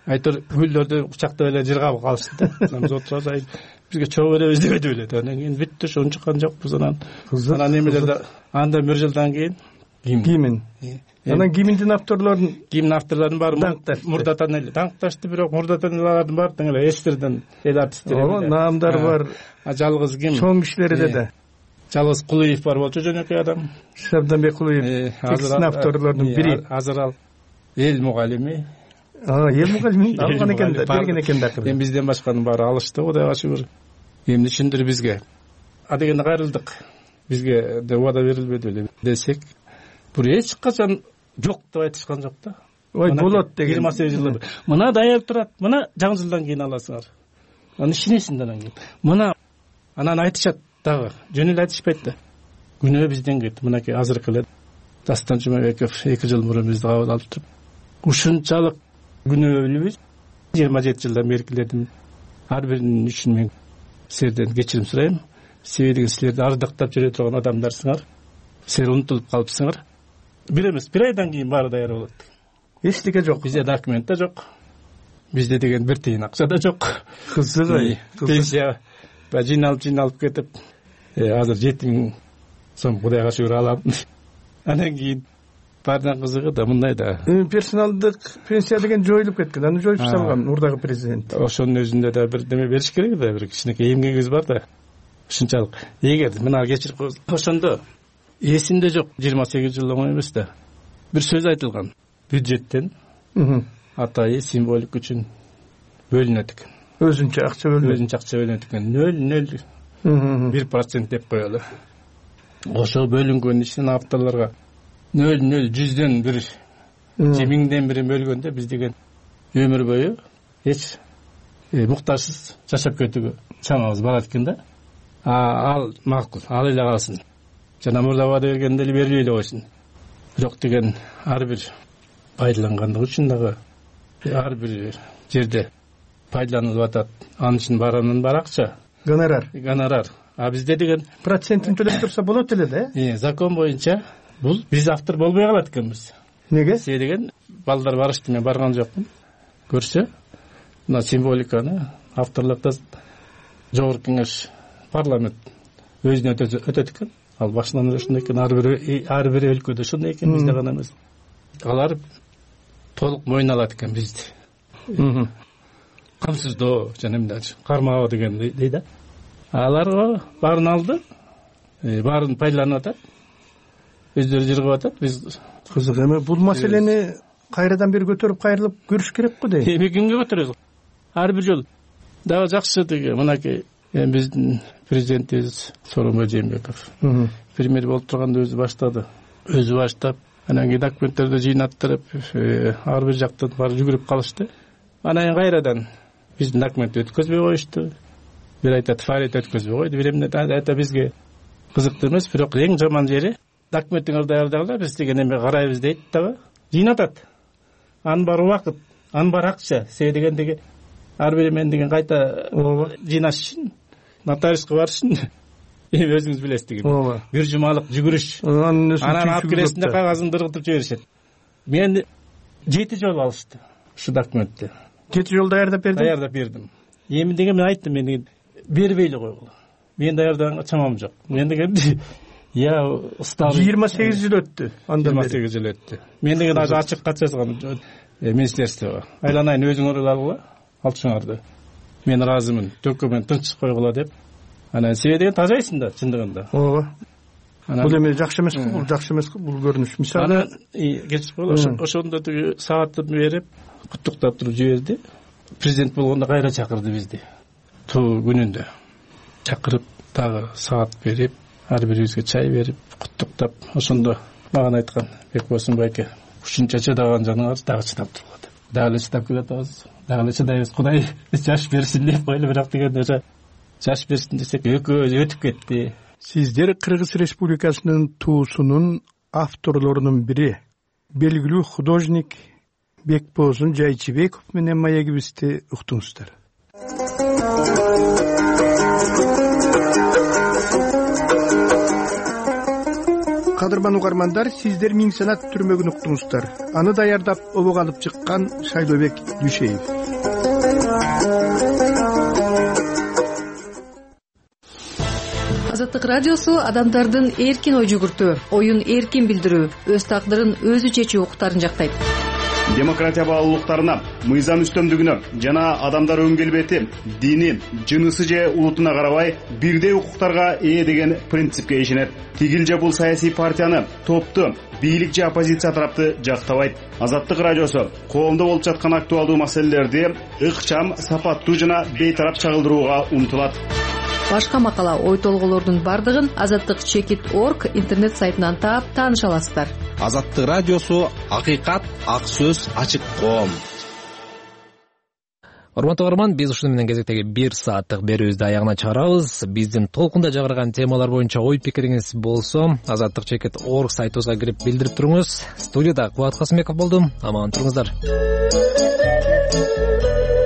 Speaker 9: айтор гүлдөрдү кучактап эле жыргап калышты да. Биз отурабыз, бизге чогуу беребиз дебеди эле. Анан кийин бүттү, унчуккан жокпуз. Анан анан эмелерде анда бир жылдан кийин
Speaker 8: гимн. Анан гимндин авторлорун,
Speaker 9: гимн авторлорун баары мурдатан эле даңкташты, бирок мурдатан эле баары тең эле эстерден эл артисттер.
Speaker 8: Ооба, наамдар бар.
Speaker 9: Жалгыз ким?
Speaker 8: Чоң кишилерде да.
Speaker 9: Жалгыз Кулуев бар болчу, жөнөкөй адам.
Speaker 8: Шабданбек Кулуев. Текстин авторлорунун бири.
Speaker 9: Азыр ал эл мугалими.
Speaker 8: А, эл мугалими алган экен да, берген экен да.
Speaker 9: Эми бизден башканын баары алышты, Кудайга шүгүр. Эмне түшүндүр бизге. А дегенде кайрылдык. Бизге да убада берилбеди эле десек, бир эч качан жок деп айтышкан жок да.
Speaker 8: Ой, болот деген.
Speaker 9: жыйырма сегиз жылда. Мына даяр турат, мына жаңы жылдан кийин аласыңар. Аны ишенесиңер анан кийин. Мына анан айтышат дагы, жөн эле айтышпайт да. Күнөө бизден кетти. Мынакей азыркы эле Дастан Жумабеков эки жыл мурун бизди кабыл алып туруп, ушунчалык күнөөлүүбүз. жыйырма жети жылдан беркиледим. Ар биринин үчүн мен силерден кечирим сурайм. Себеби силерди ардактап жүрө турган адамдарсыңар. Силер унутулуп калыпсыңар. Бир эмес, бир айдан кийин баары даяр болот.
Speaker 8: Эчтеке жок.
Speaker 9: Бизде документ да жок. Бизде деген бир тыйын акча да жок.
Speaker 8: Кызыгы.
Speaker 9: Пенсия ба жыйналып жыйналып кетип, азыр жети миң сом Кудайга шүгүр алам. Анан кийин баарынан кызыгы да мындай да.
Speaker 8: Персоналдык пенсия деген жоюлуп кеткен. Аны жоюп салган мурдагы президент.
Speaker 9: Ошонун өзүндө да бир неме бериш керек да, бир кичинекей эмгегибиз бар да. Ушунчалык. Эгер мына кечирип коюңуз, ошондо эсимде жок, жыйырма сегиз жыл оңой эмес да. Бир сөз айтылган. Бюджеттен атайы символик үчүн бөлүнөт экен.
Speaker 8: Өзүнчө акча бөлүнөт.
Speaker 9: Өзүнчө акча бөлүнөт экен. нөл нөл бир процент деп коелу. Ошо бөлүнгөн ишин авторлорго нөл нөл жүздөн бир же миңден бири бөлгөндө биз деген өмүр бою эч муктажсыз жашап кетүүгө чамабыз барат экен да. А ал макул, ал эле калсын. Жана мурда убада бергенде эле бербей эле койсун. Бирок деген ар бир пайдалангандык үчүн дагы ар бир жерде пайдаланылып атат. Анын үчүн баранын бар акча.
Speaker 8: Гонорар.
Speaker 9: Гонорар. А бизде деген
Speaker 8: процентин төлөп турса болот эле да.
Speaker 9: Э, закон боюнча бул биз автор болбой калат экенбиз.
Speaker 8: Неге?
Speaker 9: Се деген балдар барышты, мен барган жокмун. Көрсө, мына символиканы авторлукта жогорку кеңеш парламент өзүнө өтөт экен. Ал башынан эле ушундай экен, ар бир ар бир өлкөдө ушундай экен, бизде гана эмес. Алар толук мойнуна алат экен бизди. Камсыздоо жана эмне кармоо деген дейт. Алар баарын алды, баарын пайдаланып атат. Өздөрү жыргап атат. Биз
Speaker 8: кызык эме бул маселени кайрадан бир көтөрүп кайрылып көрүш керек го дейт.
Speaker 9: Эми кимге көтөрөбүз? Ар бир жол дагы жакшы деген мынакей биздин президентибиз Сооронбай Жээнбеков. Премьер болуп турганда өзү баштады. Өзү баштап, анан кийин документтерди жыйнаттырып, ар бир жактан барып жүгүрүп калышты. Анан кайрадан биздин документти өткөзбөй коюшту. Бир айтат, фаалиет өткөзбөй койду. Бир эмне айта бизге кызыктуу эмес, бирок эң жаман жери документиңерди даярдагыла биз деген эме карайбыз дейт дагы. Жыйнатат. Анын бар убакыт, анын бар акча, себеби дегендеги ар бир эмен деген кайта жыйнаш үчүн нотариуска барыш үчүн эми өзүңүз билесиз деген. Бир жумалык жүгүрүш. Анан алып киресинде кагазын дыргытып жиберишет. Мен жети жол алышты ушу документти.
Speaker 8: Жети жол даярдап бердим.
Speaker 9: Даярдап бердим. Эми деген мен айттым, мен деген бербей эле койгула. Мен даярдаганга чамам жок. Мен деген я устав.
Speaker 8: жыйырма сегиз жыл өттү. Андан
Speaker 9: бери жыйырма сегиз жыл өттү. Мен деген азыр ачык кат жазгам министрликтке. Айланайын өзүңөр алгыла, алчыңарды. Мен ыраазымын. Документ тынчсыз койгула деп. Анан себеби деген тазайсың да, чындыгында.
Speaker 8: Ооба. Бул эми жакшы эмес, бул жакшы эмес, бул көрүнүш. Мисалы,
Speaker 9: кечип койгула, ошондо тиги саатын берип, куттуктап туруп жиберди. Президент болгондо кайра чакырды бизди. Туу күнүндө чакырып, дагы саат берип, ар бирибизге чай берип, куттуктап, ошондо мага айткан Бекбосун байке, ушунча чыдаган жаныңар дагы чыдап тургула деп. Дагы эле чыдап келатабыз, дагы эле чыдайбыз. Кудай жаш берсин деп койлу, бирок дегенде жаш берсин десек экөөбүз өтүп кетти.
Speaker 8: Сиздер Кыргыз Республикасынын туусунун авторлорунун бири, белгилүү художник Бекбосын Жайчыбеков менен маегибизди уктуңуздар. кадырман угармандар, сиздер Миң Санат түрмөгүн уктуңуздар. Аны даярдап обого алып чыккан Шайлообек Дүйшеев.
Speaker 26: Азаттык радиосу адамдардын эркин ой жүгүртүү, оюн эркин билдирүү, өз тагдырын өзү чечүү укуктарын жактайт.
Speaker 18: Демократия баалуулуктарына, мыйзам үстөмдүгүнө жана адамдар өн келбети, дини, жынысы же улутуна карабай бирдей укуктарга ээ деген принципке ишенет. Тигил же бул саясий партияны, топту, бийлик же оппозиция тарапты жактабайт. Азаттык радиосу коомдо болуп жаткан актуалдуу маселелерди ыкчам, сапаттуу жана бейтарап чагылдырууга умтулат.
Speaker 26: Башка макала, ой толголордун бардыгын азаттык чекит орг интернет сайтынан таап тааныша аласыздар.
Speaker 4: Азаттык радиосу акыйкат, ак сөз, ачык коом.
Speaker 1: Урматтуу угарман, биз ушуну менен кезектеги бир сааттык берүүбүздү аягына чыгарабыз. Биздин толкунда жагырган темалар боюнча ой пикириңиз болсо, азаттык чекит орг сайтыбызга кирип билдирип туруңуз. Студияда Кубат Касымбеков болдум. Аман туруңуздар.